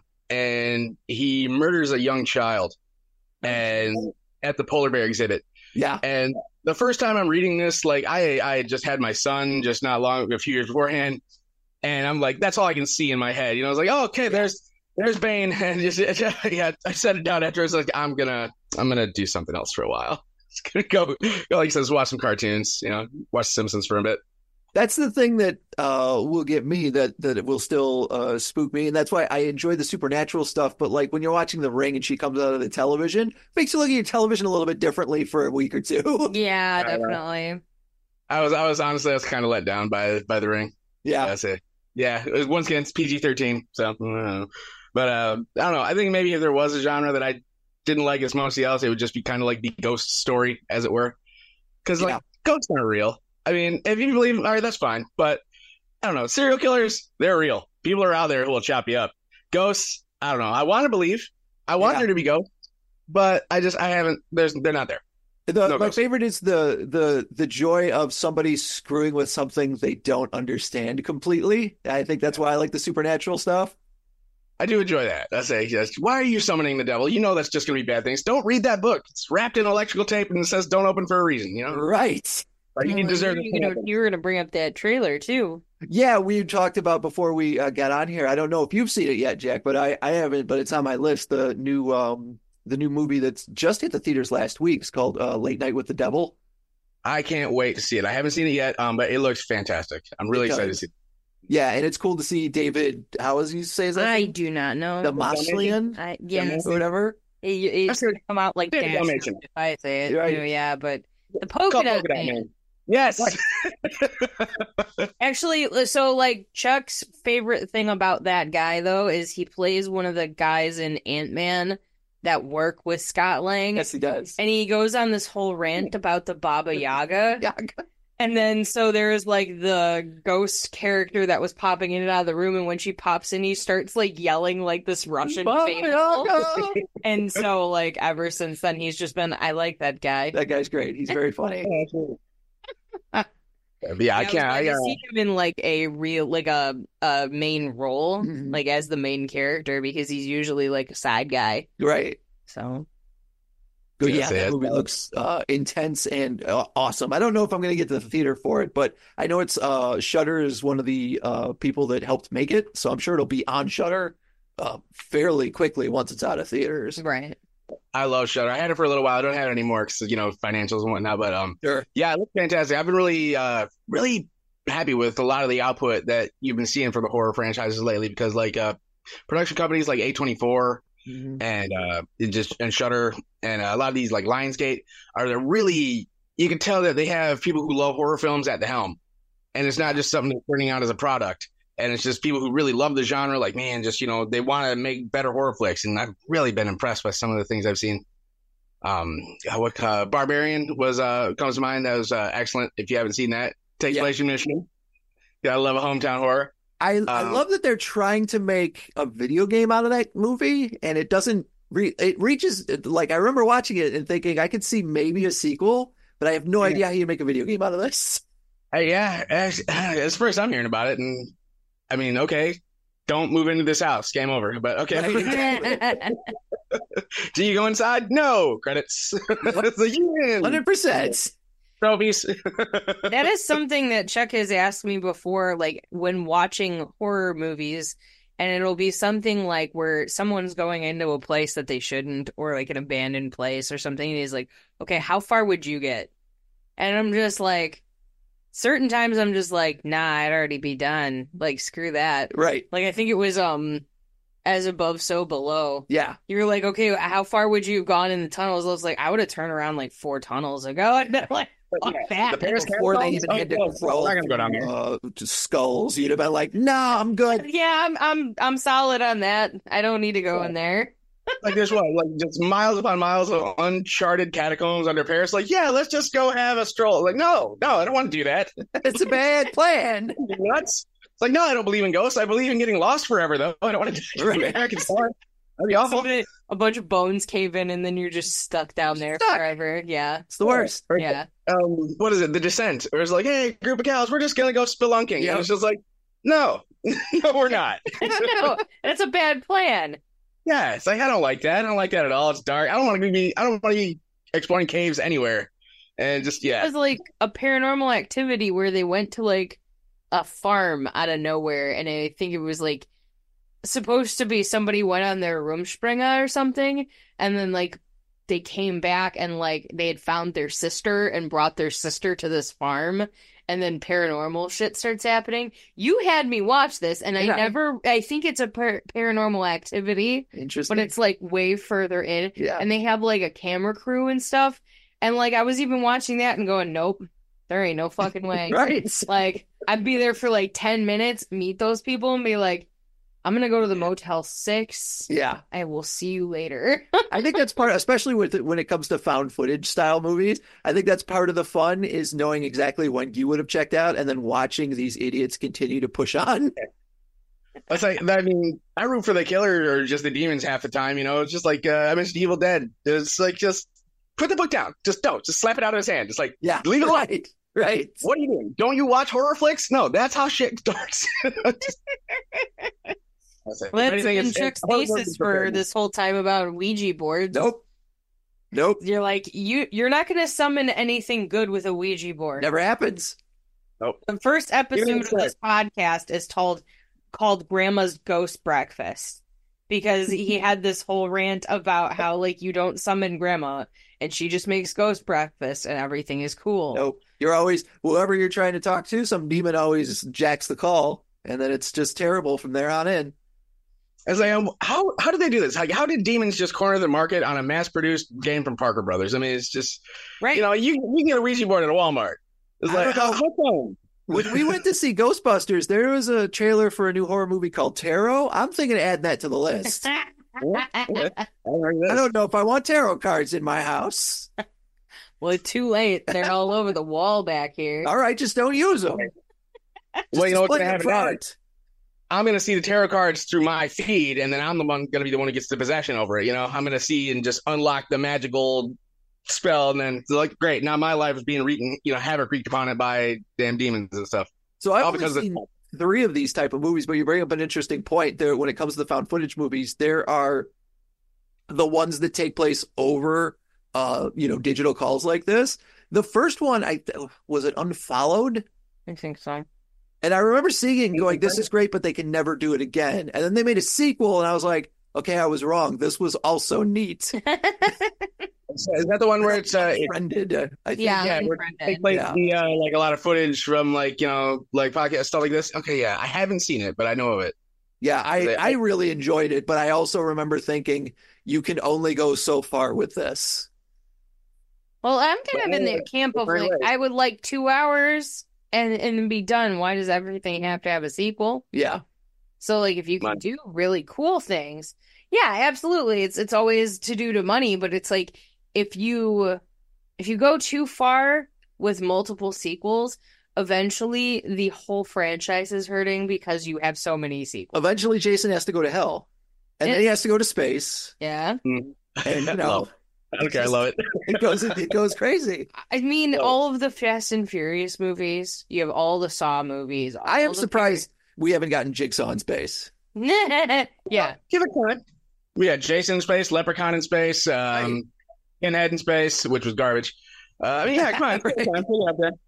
and he murders a young child, and at the polar bear exhibit. Yeah. And the first time I'm reading this, like I, I had just had my son just not long, a few years beforehand, and I'm like, that's all I can see in my head. You know, I was like, oh, okay, there's there's Bane, and just yeah, I set it down after. I was like, I'm gonna I'm gonna do something else for a while. Just gonna go, go like he says, watch some cartoons. You know, watch Simpsons for a bit. That's the thing that uh, will get me, that that it will still uh, spook me, and that's why I enjoy the supernatural stuff. But like when you're watching The Ring and she comes out of the television, makes you look at your television a little bit differently for a week or two. Yeah, Yeah. definitely. I was I was honestly I was kind of let down by by the Ring. Yeah, That's it. Yeah, it was, once again, it's P G thirteen. So, I don't know. But uh, I don't know. I think maybe if there was a genre that I didn't like as much else, it would just be kind of like the ghost story, as it were. Because like Yeah. ghosts aren't real. I mean, if you believe, all right, that's fine. But I don't know. Serial killers, they're real. People are out there who will chop you up. Ghosts, I don't know. I want to believe. I want Yeah. there to be ghosts, but I just, I haven't, there's, they're not there. The, No my ghosts. favorite is the the the joy of somebody screwing with something they don't understand completely. I think that's why I like the supernatural stuff. I do enjoy that. I say, yes, why are you summoning the devil? You know that's just going to be bad things. Don't read that book. It's wrapped in electrical tape and it says don't open for a reason, you know? Right. Like, you deserve you, were gonna, you were gonna bring up that trailer too. Yeah, we talked about before we uh, got on here. I don't know if you've seen it yet, Jack, but I, I haven't, but it's on my list. The new um the new movie that's just hit the theaters last week. It's called uh, Late Night with the Devil. I can't wait to see it. I haven't seen it yet, um, but it looks fantastic. I'm really It excited to does. see it. Yeah, and it's cool to see David, how does he say his I name? do not know. The Moslian I, yes, or whatever. it, it's That's good. gonna come out like David Dash Dalmatian. if I say it. Right. too, yeah, but the It's called polka dot Polka Dot man. Man. Yes. Actually, so like Chuck's favorite thing about that guy though is he plays one of the guys in Ant-Man that work with Scott Lang. Yes, he does. And he goes on this whole rant about the Baba Yaga. Yeah. And then so there's like the ghost character that was popping in and out of the room, and when she pops in, he starts like yelling like this Russian Baba fable. Yaga! And so like ever since then, he's just been, I like that guy. That guy's great. He's very funny. Yeah, I was can't. I glad to got. see him in like a real, like a a main role, Mhm. like as the main character, because he's usually like a side guy. Right. So But Yeah, yeah, so that that's movie valid. looks uh, intense and uh, awesome. I don't know if I'm going to get to the theater for it, but I know it's uh, Shudder is one of the uh, people that helped make it, so I'm sure it'll be on Shudder uh, fairly quickly once it's out of theaters. right. I love Shudder. I had it for a little while. I don't have it anymore because you know financials and whatnot. But um, Sure. yeah, it looks fantastic. I've been really, uh, really happy with a lot of the output that you've been seeing for the horror franchises lately. Because like uh, production companies like A twenty-four Mhm. and uh, it just and Shudder and uh, a lot of these like Lionsgate are they're really. You can tell that they have people who love horror films at the helm, and it's not just something they're turning out as a product. And it's just people who really love the genre, like, man, just, you know, they want to make better horror flicks. And I've really been impressed by some of the things I've seen. Um, what uh, Barbarian was uh comes to mind. That was uh, excellent. If you haven't seen that, takes Yeah. place in Michigan. Gotta love a hometown horror. I, I Um, love that they're trying to make a video game out of that movie, and it doesn't re- it reaches like I remember watching it and thinking I could see maybe a sequel, but I have no Yeah. idea how you make a video game out of this. Uh, yeah, actually, it's the first I'm hearing about it, and I mean, okay, don't move into this house. Game over. But okay, do you go inside? No credits. It's like, you win. one hundred percent. Trophies. That is something that Chuck has asked me before, like when watching horror movies, and it'll be something like where someone's going into a place that they shouldn't, or like an abandoned place or something, and he's like, okay, how far would you get? And I'm just like, certain times I'm just like, nah, I'd already be done. Like, screw that. Right. Like, I think it was, um, As Above, So Below. Yeah. You were like, okay, how far would you have gone in the tunnels? I was like, I would have turned around like four tunnels ago. And then, like, fuck that. The Paris Before they Catacombs? even had to Oh, crawl I'm not gonna go down there. uh, to skulls, you'd have been like, "No, I'm good." Yeah, I'm I'm I'm solid on that. I don't need to go in there. Like there's what, like just miles upon miles of uncharted catacombs under Paris. Like, yeah, let's just go have a stroll. Like, no, no, I don't want to do that. It's a bad plan. You're nuts. It's like, no, I don't believe in ghosts. I believe in getting lost forever, though. I don't want to do Right. American Star. That'd be awful. Somebody- a bunch of bones cave in, and then you're just stuck down there Stuck. forever. Yeah, It's the worst. Or, yeah. Um, what is it? The Descent. Or it's like, hey, group of cows, we're just gonna go spelunking. Yeah. And it's just like, no, no, we're not. No, that's a bad plan. Yeah, it's like I don't like that. I don't like that at all. It's dark. I don't want to be. I don't want to be exploring caves anywhere. And just It yeah, was like a Paranormal Activity where they went to like a farm out of nowhere, and I think it was like supposed to be somebody went on their Rumspringa or something, and then like they came back and like they had found their sister and brought their sister to this farm, and then paranormal shit starts happening. You had me watch this, and I Yeah. never. I think it's a par- Paranormal Activity, Interesting. but it's like way further in, yeah. and they have like a camera crew and stuff. And like I was even watching that and going, nope, there ain't no fucking way. Right. Like I'd be there for like ten minutes, meet those people, and be like, I'm gonna go to the Motel Six. Yeah. I will see you later. I think that's part, especially with when it comes to found footage style movies. I think that's part of the fun is knowing exactly when you would have checked out and then watching these idiots continue to push on. It's like, I mean, I root for the killer or just the demons half the time, you know? It's just like, uh, I mentioned Evil Dead. It's like, just put the book down. Just don't. Just slap it out of his hand. Just like, Yeah, leave it alone. right, right. What are you doing? Don't you watch horror flicks? No, that's how shit starts. Just- That's it. Well, If that's anything, been it's- Chuck's it's- thesis for this whole time about Ouija boards. Nope. Nope. You're like, you, you're not going to summon anything good with a Ouija board. Never happens. The first episode of this podcast is called, called Grandma's Ghost Breakfast. Because he had this whole rant about how, like, you don't summon Grandma, and she just makes ghost breakfast, and everything is cool. Nope. You're always, whoever you're trying to talk to, some demon always jacks the call, and then it's just terrible from there on in. I was like, um, how how did they do this? Like, how did demons just corner the market on a mass-produced game from Parker Brothers? I mean, it's just, Right? you know, you, you can get a Ouija board at a Walmart. It's I like, don't know. how, how come? When we went to see Ghostbusters, there was a trailer for a new horror movie called Tarot. I'm thinking of adding that to the list. I I don't know. don't know if I want tarot cards in my house. Well, it's too late. They're all over the wall back here. All right, just don't use them. Well, you know what's display going to them happen now? front. I'm going to see the tarot cards through my feed, and then I'm the one going to be the one who gets the possession over it. You know, I'm going to see and just unlock the magical spell, and then it's like, great, now my life is being wreaked, you know, havoc wreaked upon it by damn demons and stuff. So I've All only because of seen the- three of these type of movies, but you bring up an interesting point there. When it comes to the found footage movies, there are the ones that take place over, uh, you know, digital calls like this. The first one, I was it Unfollowed, I think so. and I remember seeing it and going, "This is great," but they can never do it again. And then they made a sequel, and I was like, "Okay, I was wrong. This was also neat." Is that the one where it's uh, it, Friended, uh, I think. Yeah. yeah, where Unfriended. they play Yeah. the, uh, like a lot of footage from like, you know, like podcast stuff like this? Okay, yeah, I haven't seen it, but I know of it. Yeah, I, They- I really enjoyed it, but I also remember thinking you can only go so far with this. Well, I'm kind of in But, the camp of very like, right. I would like two hours and and be done. Why does everything have to have a sequel? Yeah, So, like, if you can Money. do really cool things, yeah, absolutely. It's it's always to do to money, but it's like if you if you go too far with multiple sequels, eventually the whole franchise is hurting because you have so many sequels. eventually Jason has to go to hell, and then he has to go to space, Yeah. and you know Love. I don't care. I love it. it goes it goes crazy. I mean, Well- all of the Fast and Furious movies, you have all the Saw movies. I am all the surprised we haven't gotten Jigsaw in space. yeah. Give it time. We had Jason in space, Leprechaun in space, um, Pinhead in space, which was garbage. Uh, I mean, yeah, come on, Right. come on, put it out there.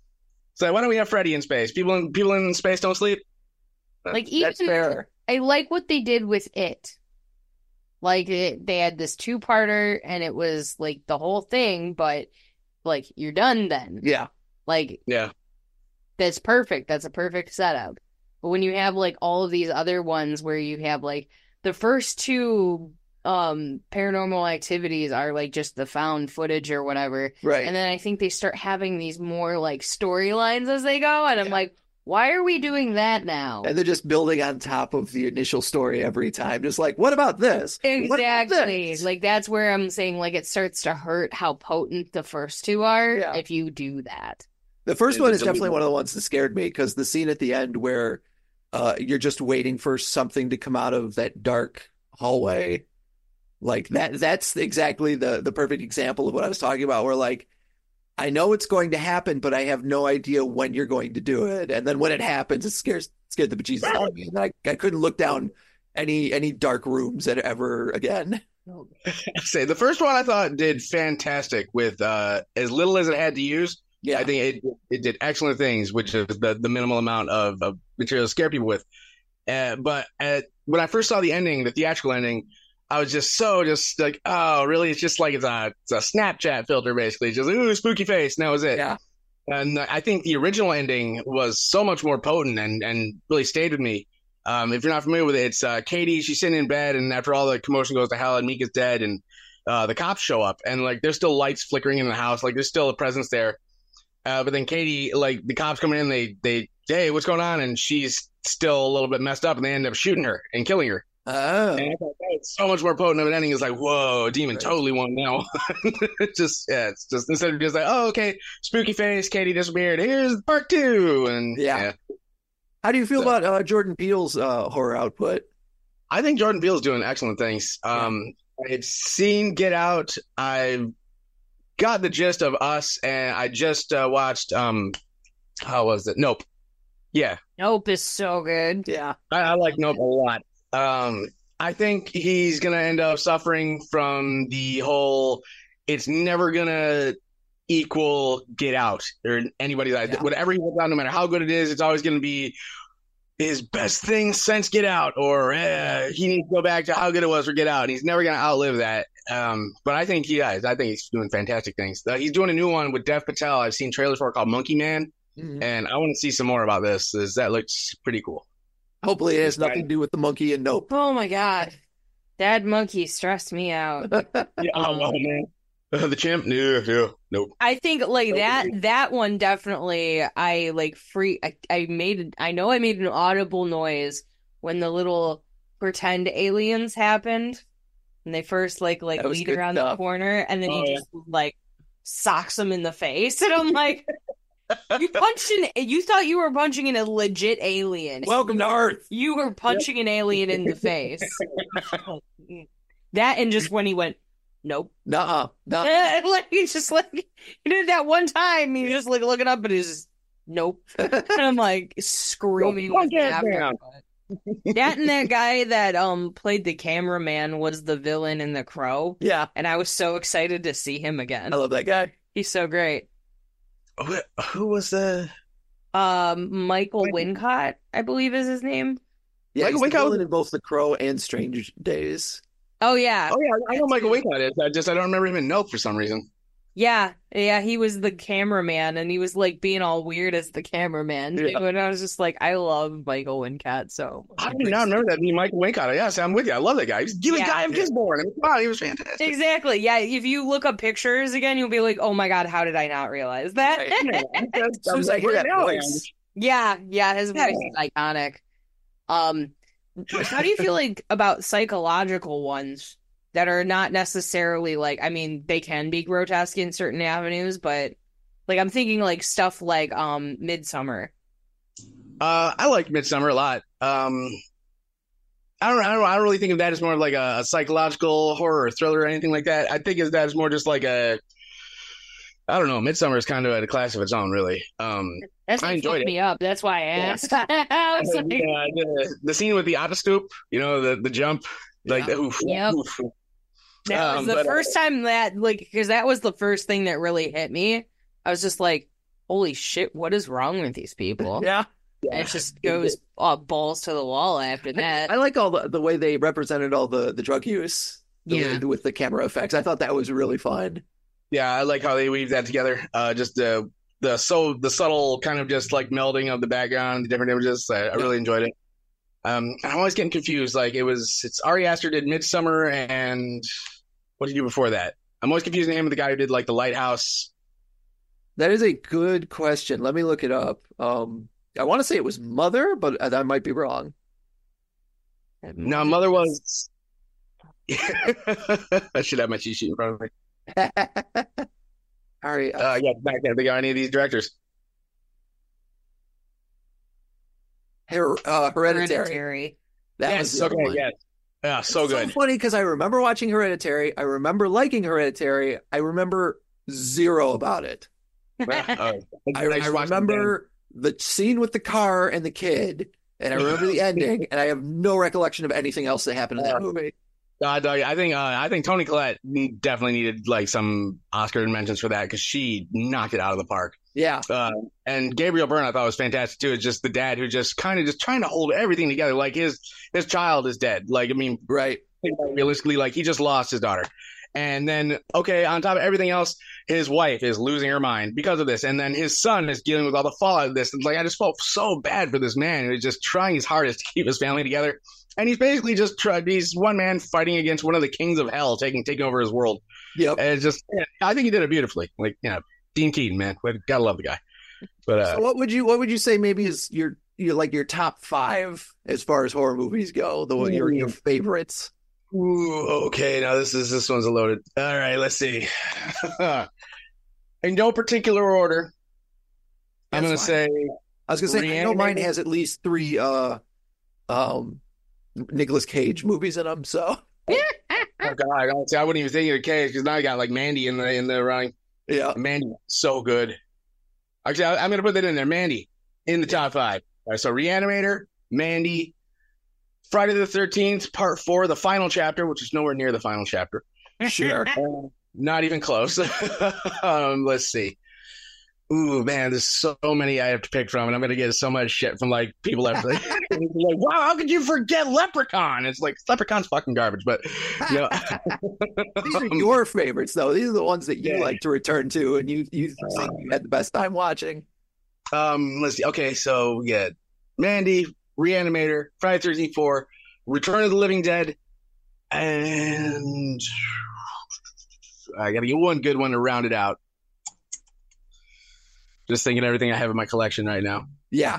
So why don't we have Freddy in space? People in people in space don't sleep. Like, even That's fair. I like what they did with it. Like, it, they had this two-parter, and it was, like, the whole thing, but, like, you're done then. Yeah, Like, Yeah, that's perfect. That's a perfect setup. But when you have, like, all of these other ones where you have, like, the first two um paranormal activities are, like, just the found footage or whatever. right. And then I think they start having these more, like, storylines as they go, and I'm Yeah. like, why are we doing that now? And they're just building on top of the initial story every time. Just like, what about this? What about Exactly. this? Like, that's where I'm saying, like, it starts to hurt how potent the first two are Yeah. if you do that. The first It's one a is definitely delusion. one of the ones that scared me because the scene at the end where uh, you're just waiting for something to come out of that dark hallway, like that. That's exactly the the perfect example of what I was talking about. Where like, I know it's going to happen, but I have no idea when you're going to do it. And then when it happens, it scares scared the bejesus out of me. And I I couldn't look down any any dark rooms at ever again. say the first one I thought did fantastic with uh, as little as it had to use. Yeah, I think it it did excellent things, which is the, the minimal amount of, of material to scare people with. Uh, but uh, when I first saw the ending, the theatrical ending, I was just so just like, oh, really? It's just like it's a it's a Snapchat filter, basically. It's just ooh, spooky face, and that was it. yeah, And I think the original ending was so much more potent and, and really stayed with me. Um, if you're not familiar with it, it's uh, Katie. She's sitting in bed, and after all the commotion goes to hell, and Mika's dead, and uh, the cops show up, and like there's still lights flickering in the house, like there's still a presence there. Uh, but then Katie, like the cops come in, they they hey, what's going on? And she's still a little bit messed up, and they end up shooting her and killing her. Oh. And I thought that was so much more potent of an ending. It's like, whoa, Demon Right. totally won now. It's just, yeah, it's just instead of just like, oh, okay, spooky face, Katie disappeared. Here's part two, and Yeah. yeah. How do you feel So- about uh, Jordan Peele's uh, horror output? I think Jordan Peele's doing excellent things. Um, I've seen Get Out. I've got the gist of Us, and I just uh, watched. Um, how was it? Nope. Yeah, Nope is so good. Yeah. I, I like Nope a lot. Um, I think he's gonna end up suffering from the whole. It's never gonna equal Get Out or anybody like Yeah. whatever he puts out, no matter how good it is, it's always gonna be his best thing since Get Out, or eh, he needs to go back to how good it was for Get Out. He's never gonna outlive that. Um, but I think he is. I think he's doing fantastic things. Uh, he's doing a new one with Dev Patel. I've seen trailers for it called Monkey Man, Mhm. and I want to see some more about this. 'Cause that looks pretty cool. Hopefully, it has nothing to do with the monkey and Nope. Oh my god. That monkey stressed me out. Yeah, oh, oh, man, uh, the chimp? No, no, nope. I think like that that one definitely I like free I, I made I know I made an audible noise when the little pretend aliens happened and they first like like That was lead good around the stuff. corner and then Oh, he yeah. just like socks him in the face and I'm like you punched an you thought you were punching in a legit alien. Welcome to Earth. You were punching an alien in the face. That and just when he went nope. Nuh-uh. Nuh-uh. Eh, like he's just like he did that one time. He's just like looking up and he's just nope. And I'm like screaming Don't with get laughter. down. That and that guy that um played the cameraman was the villain in The Crow, Yeah. and I was so excited to see him again. I love that guy. He's so great. Who, who was the? Um, Michael Michael- Wincott, I believe is his name. Yeah, Michael he's the Wincott villain was- in both The Crow and Strange Days. Oh yeah, Oh yeah, I know Michael Wincott is. I just I don't remember him in Nope for some reason. yeah, yeah. He was the cameraman, and he was like being all weird as the cameraman. Yeah. too, And I was just like, I love Michael Wincott so much. I did not remember that being Michael Wincott. Yes, I'm with you. I love that guy. He's the Yeah. guy of Gisborne. I mean, wow, he was fantastic. Exactly. Yeah. If you look up pictures again, you'll be like, "Oh my god, how did I not realize that?" Right. Yeah, I'm just- As soon I'm as I like, hear where that the hell am I? voice. Yeah. Yeah. His Yeah. voice is iconic. Um, how do you feel like about psychological ones that are not necessarily like? I mean, they can be grotesque in certain avenues, but like I'm thinking like stuff like um Midsummer. Uh, I like Midsummer a lot. Um, I don't, I don't, I don't really think of that as more of like a, a psychological horror or thriller or anything like that. I think of that as more just like a, I don't know. Midsummer is kind of at a class of its own, really. Um, That's I what enjoyed fucked it. me up. That's why I Yeah. asked. I was like, yeah, the, the scene with the autostoop, you know, the the jump, like Yeah. the oof, Yep. oof. That was Um, the but, uh, first time that, like, because that was the first thing that really hit me. I was just like, holy shit, what is wrong with these people? Yeah. And it just goes uh, balls to the wall after that. I like all the, the way they represented all the, the drug use the Yeah. way- with the camera effects. I thought that was really fun. Yeah, I like how they weave that together. Uh, just the the so the subtle kind of just like melding of the background, the different images. I, I really enjoyed it. Um, I'm always getting confused. Like it was, it's Ari Aster did Midsummer, and what did he do before that? I'm always confusing him with the guy who did like The Lighthouse. That is a good question. Let me look it up. Um, I want to say it was Mother, but I might be wrong. No, Mother was. I should have my cheat sheet in front of me. Ari, Uh, yeah, back there. Think of any of these directors. Her, uh, Hereditary. Hereditary. That yes, was the other okay, one. yes. Yeah, so It's good. So funny because I remember watching Hereditary. I remember liking Hereditary. I remember zero about it. Yeah, uh, I, I just watched it again. remember the scene with the car and the kid, and I remember the ending, and I have no recollection of anything else that happened in that movie. Uh, Doug, I think uh, I think Toni Collette need- definitely needed like some Oscar mentions for that because she knocked it out of the park. Yeah, Uh, and Gabriel Byrne I thought was fantastic too. It's just the dad who just kind of just trying to hold everything together. Like his his child is dead. Like I mean, right. think about it realistically, like he just lost his daughter. And then, okay, on top of everything else, his wife is losing her mind because of this. And then his son is dealing with all the fallout of this. And like, I just felt so bad for this man who is just trying his hardest to keep his family together. And he's basically just tried, he's one man fighting against one of the kings of hell, taking, taking over his world. Yep. And it's just, yeah, I think he did it beautifully. Like, you know, Dean Keaton, man, we gotta love the guy. But, uh, So what would you what would you say maybe is your you like your top five as far as horror movies go? The your your favorites. Ooh, okay, now this is this one's a loaded. All right, let's see. In no particular order, I'm gonna That's say. I was gonna say, I know mine has at least three uh, um, Nicolas Cage movies in them. So, oh God, I, see, I wouldn't even think of Cage because now I got like Mandy in the in the running. Yeah, Mandy, so good. Actually, I, I'm gonna put that in there. Mandy in the top five. All right, so Reanimator, Mandy, Friday the thirteenth, Part Four, the final chapter, which is nowhere near the final chapter. Sure, uh, not even close. um, let's see. Ooh, man, there's so many I have to pick from, and I'm gonna get so much shit from like people after like, like, wow, how could you forget Leprechaun? It's like Leprechaun's fucking garbage, but you know. These are your favorites, though. These are the ones that you Yeah. like to return to, and you you think you had the best time watching. Um, let's see. Okay, so we get Mandy, Reanimator, Friday the thirteenth four, Return of the Living Dead, and I gotta get one good one to round it out. Just thinking everything I have in my collection right now. Yeah,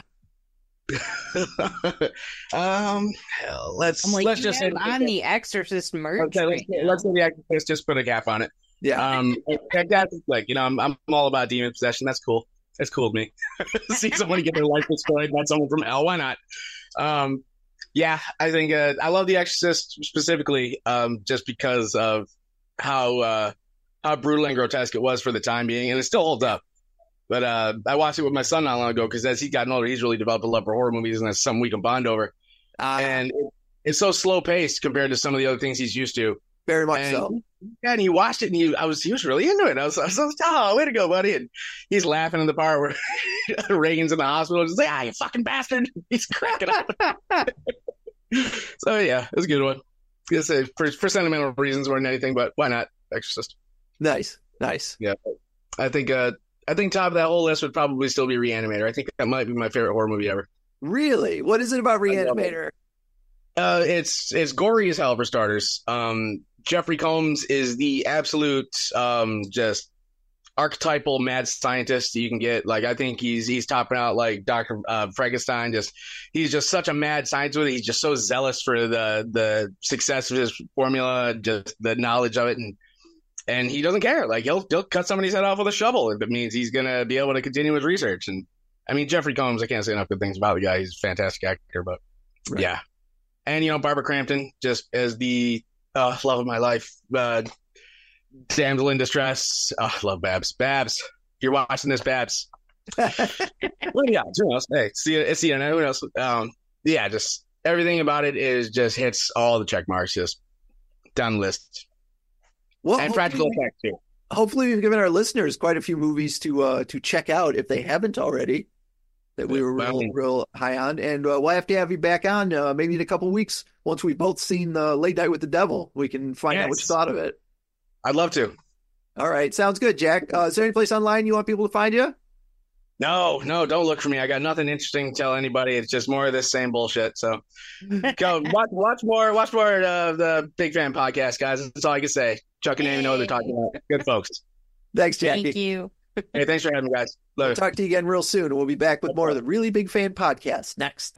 um, hell, let's I'm like, let's just say on the Exorcist merch. okay, let's, right let's say the Exorcist, just put a cap on it. yeah. Um, that's like you know, I'm I'm all about demon possession. That's cool. That's cool with me. See someone get their life destroyed, not someone from hell. Why not? Um, yeah, I think uh, I love The Exorcist specifically, um, just because of how uh, how brutal and grotesque it was for the time being, and it still holds up. But uh, I watched it with my son not long ago because as he's gotten older, he's really developed a love for horror movies, and that's something we can bond over. Uh, And it, it's so slow paced compared to some of the other things he's used to. very much And, so. yeah, and he watched it, and he, I was, he was really into it. I was, I was, like, oh, way to go, buddy! And he's laughing in the part where Reagan's in the hospital, just like, ah, you fucking bastard! He's cracking up. So yeah, it was a good one. I was gonna say for for sentimental reasons more than anything, but why not Exorcist? Nice, nice. Yeah, I think uh, I think top of that whole list would probably still be Reanimator. I think that might be my favorite horror movie ever. Really, what is it about love it. Reanimator? Uh, it's it's gory as hell for starters. Um, Jeffrey Combs is the absolute um just archetypal mad scientist you can get. Like I think he's he's topping out like Doctor Uh, Frankenstein. Just he's just such a mad scientist with it. He's just so zealous for the the success of his formula, just the knowledge of it, and and he doesn't care. Like he'll he'll cut somebody's head off with a shovel if it means he's gonna be able to continue his research. And I mean Jeffrey Combs, I can't say enough good things about the guy. He's a fantastic actor, but Right. yeah. And, you know, Barbara Crampton, just as the uh, love of my life, uh, damsel in distress. Oh, I love Babs. Babs, if you're watching this, Babs. What do you got? Who else? Hey, see, it's C N N. Who else? Um, yeah, just everything about it is just hits all the check marks, just down the list. Well, And practical hopefully, effects, too. hopefully we've given our listeners quite a few movies to uh, to check out if they haven't already. That we were real, real high on, and uh, we'll have to have you back on uh, maybe in a couple weeks once we've both seen uh, Late Night with the Devil. We can find out what you Yes. thought of it. I'd love to. All right, sounds good, Jack. Uh, is there any place online you want people to find you? No, no, don't look for me. I got nothing interesting to tell anybody. It's just more of this same bullshit. So go watch, watch more, watch more of the Big Fan Podcast, guys. That's all I can say. Chuck and Amy know what they're talking about. Good folks. Thanks, Jackie. Thank you. Hey, thanks for having me, guys. Love We'll it. talk to you again real soon, and we'll be back with more of the Really Big Fan Podcast next.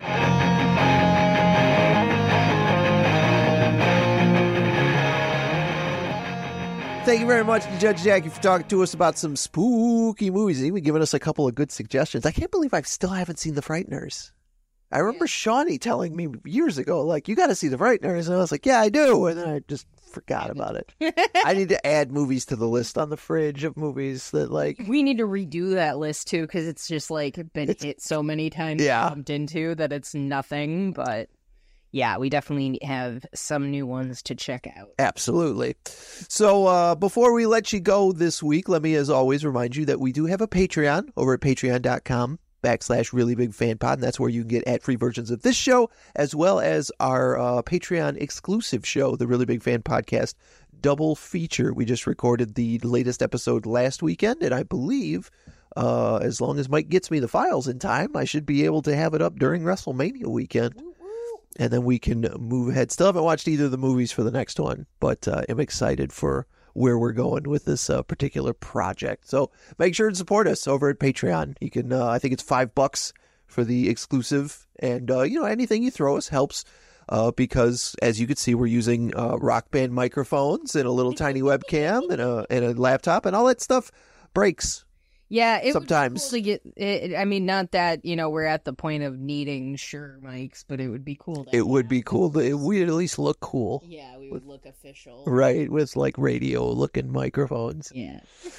Thank you very much to Judge Jackie for talking to us about some spooky movies. He's even giving us a couple of good suggestions. I can't believe I still haven't seen The Frighteners. I remember Shawnee telling me years ago, like, you got to see The Frighteners. And I was like, yeah, I do. And then I just forgot about it. I need to add movies to the list on the fridge of movies that, like, We need to redo that list too, because it's just like been It's- hit so many times, Yeah. bumped into that it's nothing. But yeah, we definitely have some new ones to check out. absolutely. So uh, before we let you go this week, let me, as always, remind you that we do have a Patreon over at patreon.com backslash really big fan pod. And that's where you can get ad-free versions of this show, as well as our uh, Patreon exclusive show, the Really Big Fan Podcast double feature. We just recorded the latest episode last weekend, and I believe uh, as long as Mike gets me the files in time, I should be able to have it up during WrestleMania weekend. And then we can move ahead. Still haven't watched either of the movies for the next one, but uh, I'm excited for where we're going with this uh, particular project. So make sure to support us over at Patreon. You can, uh, I think it's five bucks for the exclusive. And, uh, you know, anything you throw us helps uh, because, as you can see, we're using uh, Rock Band microphones and a little tiny webcam and a, and a laptop, and all that stuff breaks. Yeah, it sometimes. would be cool to get. It, I mean, not that you know we're at the point of needing sure mics, but it would be cool. To It would be cool. To, we'd at least look cool. Yeah, we would look official. Right, with like radio-looking microphones. Yeah.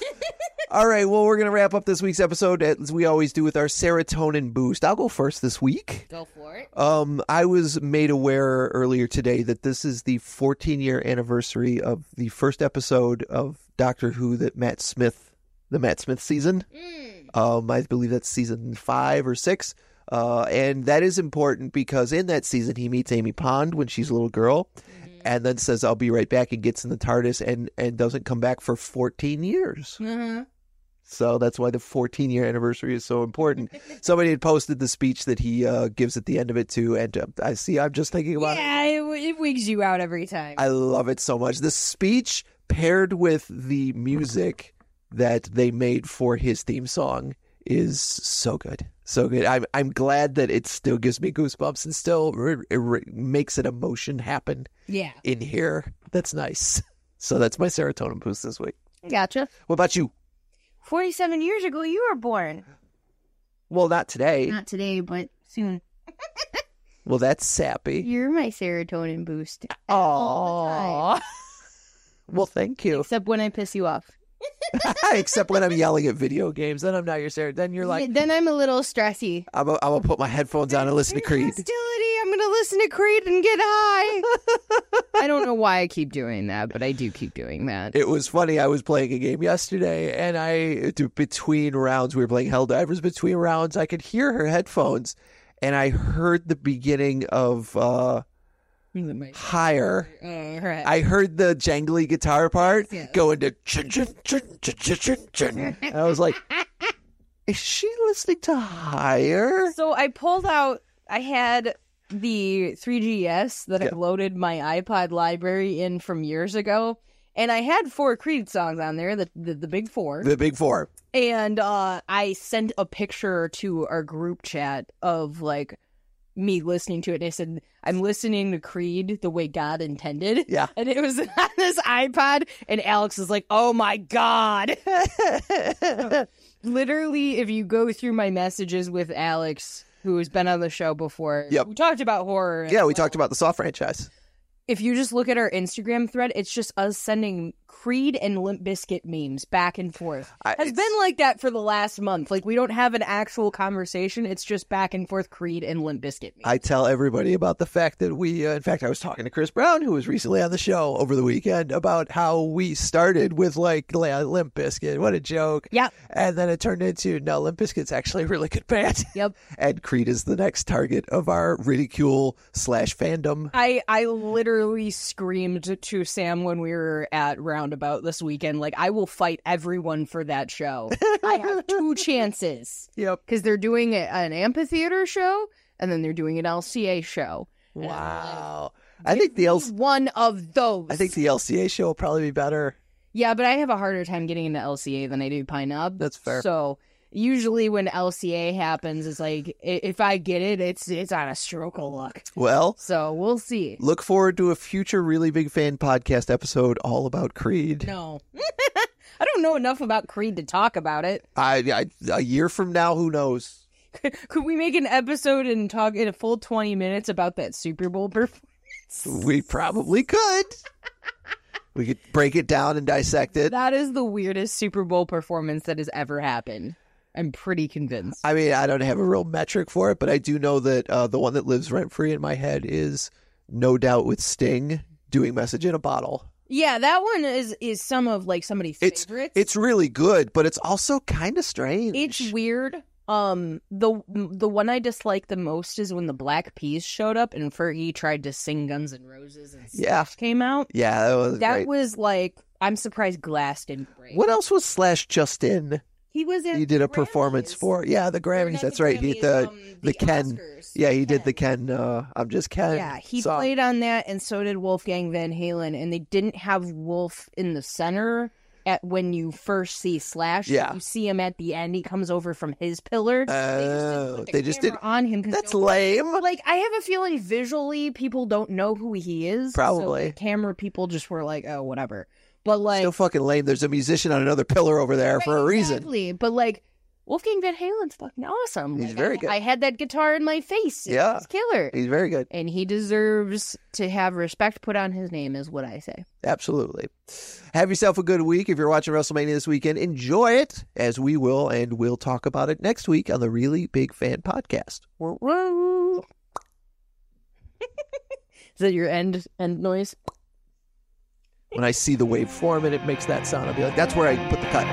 All right, well, we're going to wrap up this week's episode as we always do with our serotonin boost. I'll go first this week. Go for it. Um, I was made aware earlier today that this is the fourteen-year anniversary of the first episode of Doctor Who that Matt Smith, the Matt Smith season. Mm. Um, I believe that's season five or six. Uh, and that is important because in that season he meets Amy Pond when she's a little girl. And then says, I'll be right back, and gets in the TARDIS and, and doesn't come back for fourteen years. Mm-hmm. So that's why the fourteen-year anniversary is so important. Somebody had posted the speech that he uh, gives at the end of it, too. And uh, I see, I'm just thinking about yeah, it. Yeah, it, it wigs you out every time. I love it so much. The speech paired with the music that they made for his theme song is so good. So good. I'm I'm glad that it still gives me goosebumps and still re- re- makes an emotion happen yeah. in here. That's nice. So that's my serotonin boost this week. Gotcha. What about you? forty-seven years ago, you were born. Well, not today. Not today, but soon. Well, that's sappy. You're my serotonin boost. Aww. Well, thank you. Except when I piss you off. Except when I'm yelling at video games. Then I'm not your serotonin. Then you're like... Then I'm a little stressy. I'm going to put my headphones on and listen to Creed. Hostility. I'm going to listen to Creed and get high. I don't know why I keep doing that, but I do keep doing that. It was funny. I was playing a game yesterday, and I, between rounds, we were playing Helldivers. Between rounds, I could hear her headphones, and I heard the beginning of uh, Higher. Uh, right. I heard the jangly guitar part Yeah. go into chun, chun, chun, chun, chun, chun, chun. And I was like, is she listening to Higher? So I pulled out, I had the three G S that Yeah. I loaded my iPod library in from years ago, and I had four Creed songs on there, the the, the big four. The big four. And uh, I sent a picture to our group chat of like me listening to it. And I said, I'm listening to Creed the way God intended. Yeah. And it was on this iPod. And Alex is like, oh my God. Literally, if you go through my messages with Alex, who has been on the show before, Yep. we talked about horror. Yeah, we talked about the Saw franchise. If you just look at our Instagram thread, it's just us sending Creed and Limp Bizkit memes back and forth. I- Has it's- been like that for the last month. Like, we don't have an actual conversation. It's just back and forth Creed and Limp Bizkit memes. I tell everybody about the fact that we, uh, in fact, I was talking to Chris Brown, who was recently on the show over the weekend, about how we started with like Limp Bizkit. What a joke. Yep. And then it turned into, no, Limp Bizkit's actually a really good band. Yep. And Creed is the next target of our ridicule slash fandom. I, I literally screamed to Sam when we were at Roundabout this weekend, like, I will fight everyone for that show. I have two chances. Yep. Because they're doing a, an amphitheater show, and then they're doing an L C A show. Wow. I think the L- One of those. I think the L C A show will probably be better. Yeah, but I have a harder time getting into L C A than I do Pine Knob. That's fair. So usually when L C A happens, it's like i- if I get it, it's it's on a stroke of luck. Well, So we'll see. look forward to a future really big fan podcast episode all about Creed. No, I don't know enough about Creed to talk about it. I, I a year from now, who knows? Could we make an episode and talk in a full twenty minutes about that Super Bowl performance? We probably could. We could break it down and dissect it. That is the weirdest Super Bowl performance that has ever happened. I'm pretty convinced. I mean, I don't have a real metric for it, but I do know that uh, the one that lives rent free in my head is No Doubt with Sting doing Message in a Bottle. Yeah, that one is is some of like somebody's It's favorites. it's really good, but it's also kind of strange. It's weird. Um, the the one I dislike the most is when the Black Peas showed up and Fergie tried to sing Guns N' Roses and Yeah. Slash came out. Yeah, that was That great. was like, I'm surprised Glass didn't break. What else was Slash just in? He was in. He did a Grammys. performance for yeah the Or Grammys. not That's the right. He Grammys, the um, the Ken. Oscars. Yeah, he did the Ken. Ken. Uh, I'm just Ken. Yeah, he song. played on that, and so did Wolfgang Van Halen, and they didn't have Wolf in the center at when you first see Slash. Yeah. You see him at the end. He comes over from his pillar. Oh, they they just just did did. on him. 'cause That's no- lame. Like, I have a feeling visually people don't know who he is. Probably. So camera people just were like, oh, whatever. But like, Still fucking lame. There's a musician on another pillar over there for a reason. exactly. But like, Wolfgang Van Halen's fucking awesome. He's Like, very I, good. I had that guitar in my face. Yeah. It's killer. He's very good. And he deserves to have respect put on his name, is what I say. Absolutely. Have yourself a good week. If you're watching WrestleMania this weekend, enjoy it, as we will, and we'll talk about it next week on the Really Big Fan Podcast. Is that your end end noise? When I see the waveform and it makes that sound, I'll be like, that's where I put the cut.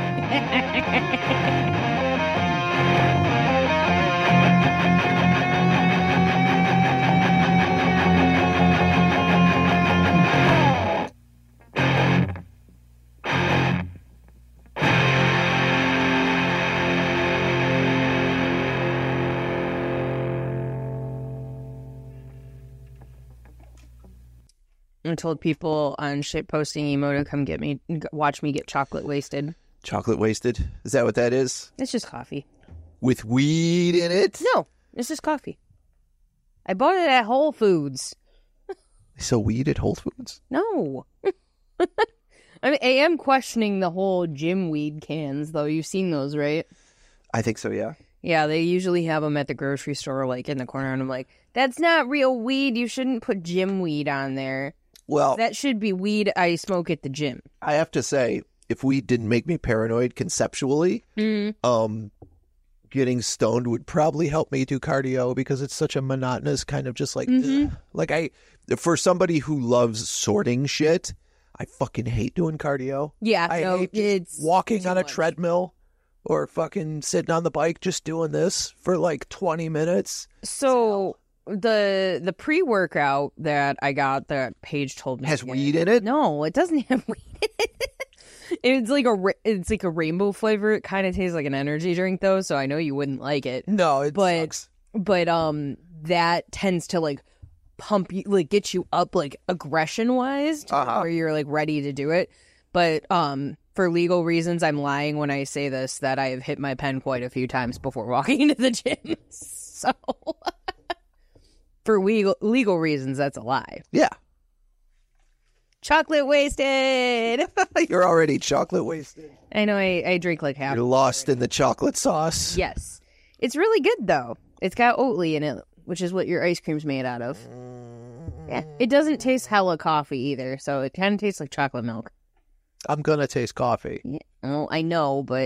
I told people on shit posting emo to come get me, watch me get chocolate wasted. Chocolate wasted. Is that what that is? It's just coffee. With weed in it? No, it's just coffee. I bought it at Whole Foods. So weed at Whole Foods? No. I mean, I am questioning the whole gym weed cans, though. You've seen those, right? I think so, yeah. Yeah, they usually have them at the grocery store, like in the corner, and I'm like, that's not real weed. You shouldn't put gym weed on there. Well, That should be weed I smoke at the gym. I have to say, if weed didn't make me paranoid conceptually, Mm. um, getting stoned would probably help me do cardio because it's such a monotonous kind of just like, Mhm. ugh. Like I, for somebody who loves sorting shit, I fucking hate doing cardio. Yeah, I no, hate just it's walking too on a much. treadmill or fucking sitting on the bike just doing this for like twenty minutes. So the the pre workout that I got that Paige told me Has to get- weed in it? No, it doesn't have weed in it. It's like a ra- it's like a rainbow flavor. It kind of tastes like an energy drink though, so I know you wouldn't like it. No, it But- sucks. But um, that tends to like pump you, like get you up like aggression wise, Uh-huh. where you're like ready to do it. But um, for legal reasons, I'm lying when I say this that I have hit my pen quite a few times before walking into the gym. So for legal legal reasons, that's a lie. Yeah. Chocolate wasted. You're already chocolate wasted. I know I, I drink like half. You're lost in the chocolate sauce. Yes. It's really good though. It's got Oatly in it, which is what your ice cream's made out of. Yeah. It doesn't taste hella coffee either, so it kind of tastes like chocolate milk. I'm gonna taste coffee. Yeah. Oh, I know, but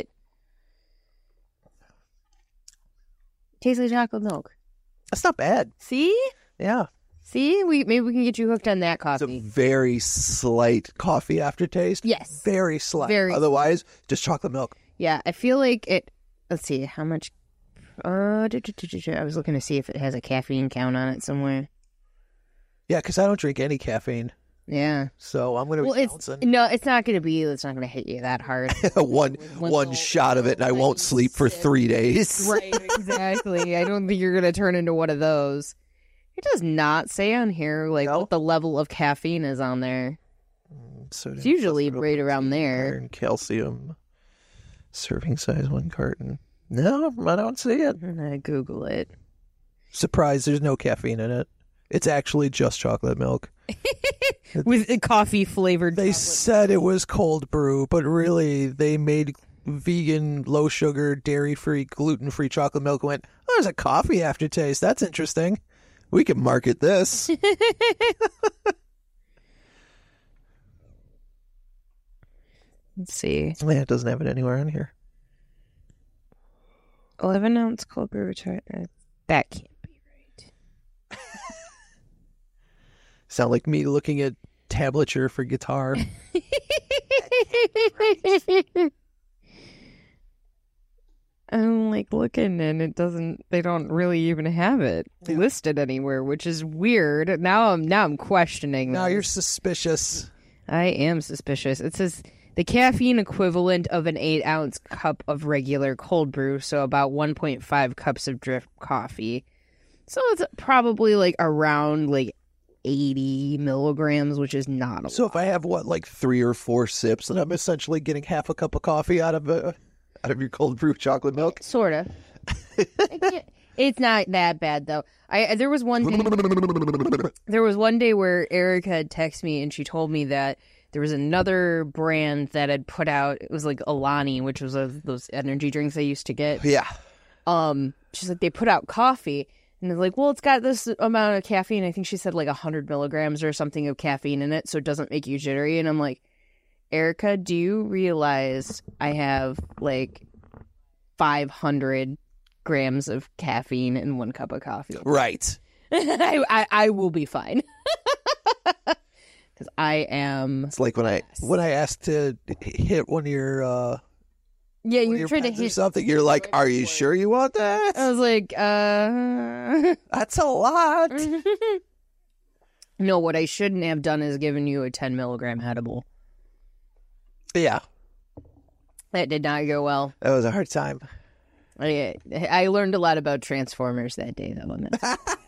tastes like chocolate milk. That's not bad. See? Yeah. See? We maybe we can get you hooked on that It's a coffee. very slight coffee aftertaste. Yes. Very slight. Very- Otherwise, just chocolate milk. Yeah, I feel like it. Let's see how much. Uh, do, do, do, do, do. I was looking to see if it has a caffeine count on it somewhere. Yeah, because I don't drink any caffeine. Yeah. So I'm going to Well, be it's bouncing no, it's not going to be. It's not going to hit you that hard. one, One one little- shot of it and I won't little sleep for sip. three days. Right, exactly. I don't think you're going to turn into one of those. It does not say on here like No? what the level of caffeine is on there. Sodium, It's usually phosphorus, right around there. iron, calcium. Serving size one carton. No, I don't see it. I'm gonna Google it. Surprise, there's no caffeine in it. It's actually just chocolate milk. With coffee flavored. They said it was cold brew, but really they made vegan, low sugar, dairy free, gluten free chocolate milk and went, oh, there's a coffee aftertaste. That's interesting. We can market this. Let's see. Yeah, it doesn't have it anywhere on here. eleven ounce cold brew. Char- uh, that can't be right. Sound like me looking at tablature for guitar. I'm like looking and it doesn't, they don't really even have it Yeah. listed anywhere, which is weird. Now I'm, now I'm questioning. Now this. you're suspicious. I am suspicious. It says the caffeine equivalent of an eight ounce cup of regular cold brew, so about one point five cups of drip coffee. So it's probably like around like eighty milligrams, which is not a So lot. if I have what, like three or four sips, then I'm essentially getting half a cup of coffee out of uh, out of your cold brew chocolate milk. Sort of. It's not that bad though. I there was one day there was one day where Erica had texted me and she told me that there was another brand that had put out. It was like Alani, which was a, those energy drinks I used to get. Yeah. Um, she's like, they put out coffee, and they're like, well, it's got this amount of caffeine. I think she said like one hundred milligrams or something of caffeine in it, so it doesn't make you jittery. And I'm like, Erica, do you realize I have like five hundred grams of caffeine in one cup of coffee? Right. I, I I will be fine. Because I am. It's like when I when I asked to hit one of your uh, Yeah, one of you're your trying to pens or hit something. You're like, are you sure you want that? I was like, uh. That's a lot. No, what I shouldn't have done is given you a ten milligram edible. Yeah, That did not go well. that was a hard time. I, I learned a lot about Transformers that day, though. And that's,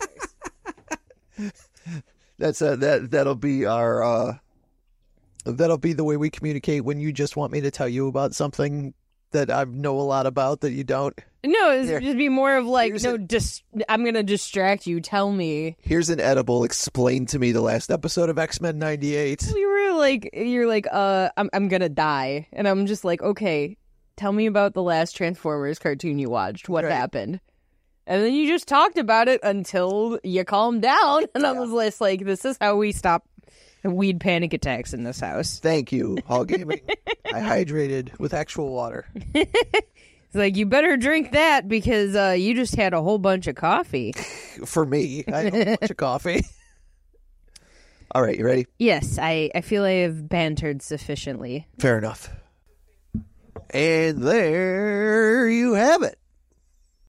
That's uh, that that'll be our uh, that'll be the way we communicate when you just want me to tell you about something that I know a lot about that you don't. no, it's Here. just be more of like, Here's no, a- dis- I'm going to distract you. Tell me. Here's an edible. Explain to me the last episode of X-Men ninety-eight. We were like, you're like, uh, I'm, I'm going to die. And I'm just like, okay, tell me about the last Transformers cartoon you watched. What Right. happened? And then you just talked about it until you calmed down. And I was just like, this is how we stop weed panic attacks in this house. Thank you, Hall Gaming. I hydrated with actual water. It's like, you better drink that because uh, you just had a whole bunch of coffee. For me, I had a bunch of coffee. All right, you ready? Yes, I, I feel I have bantered sufficiently. Fair enough. And there you have it.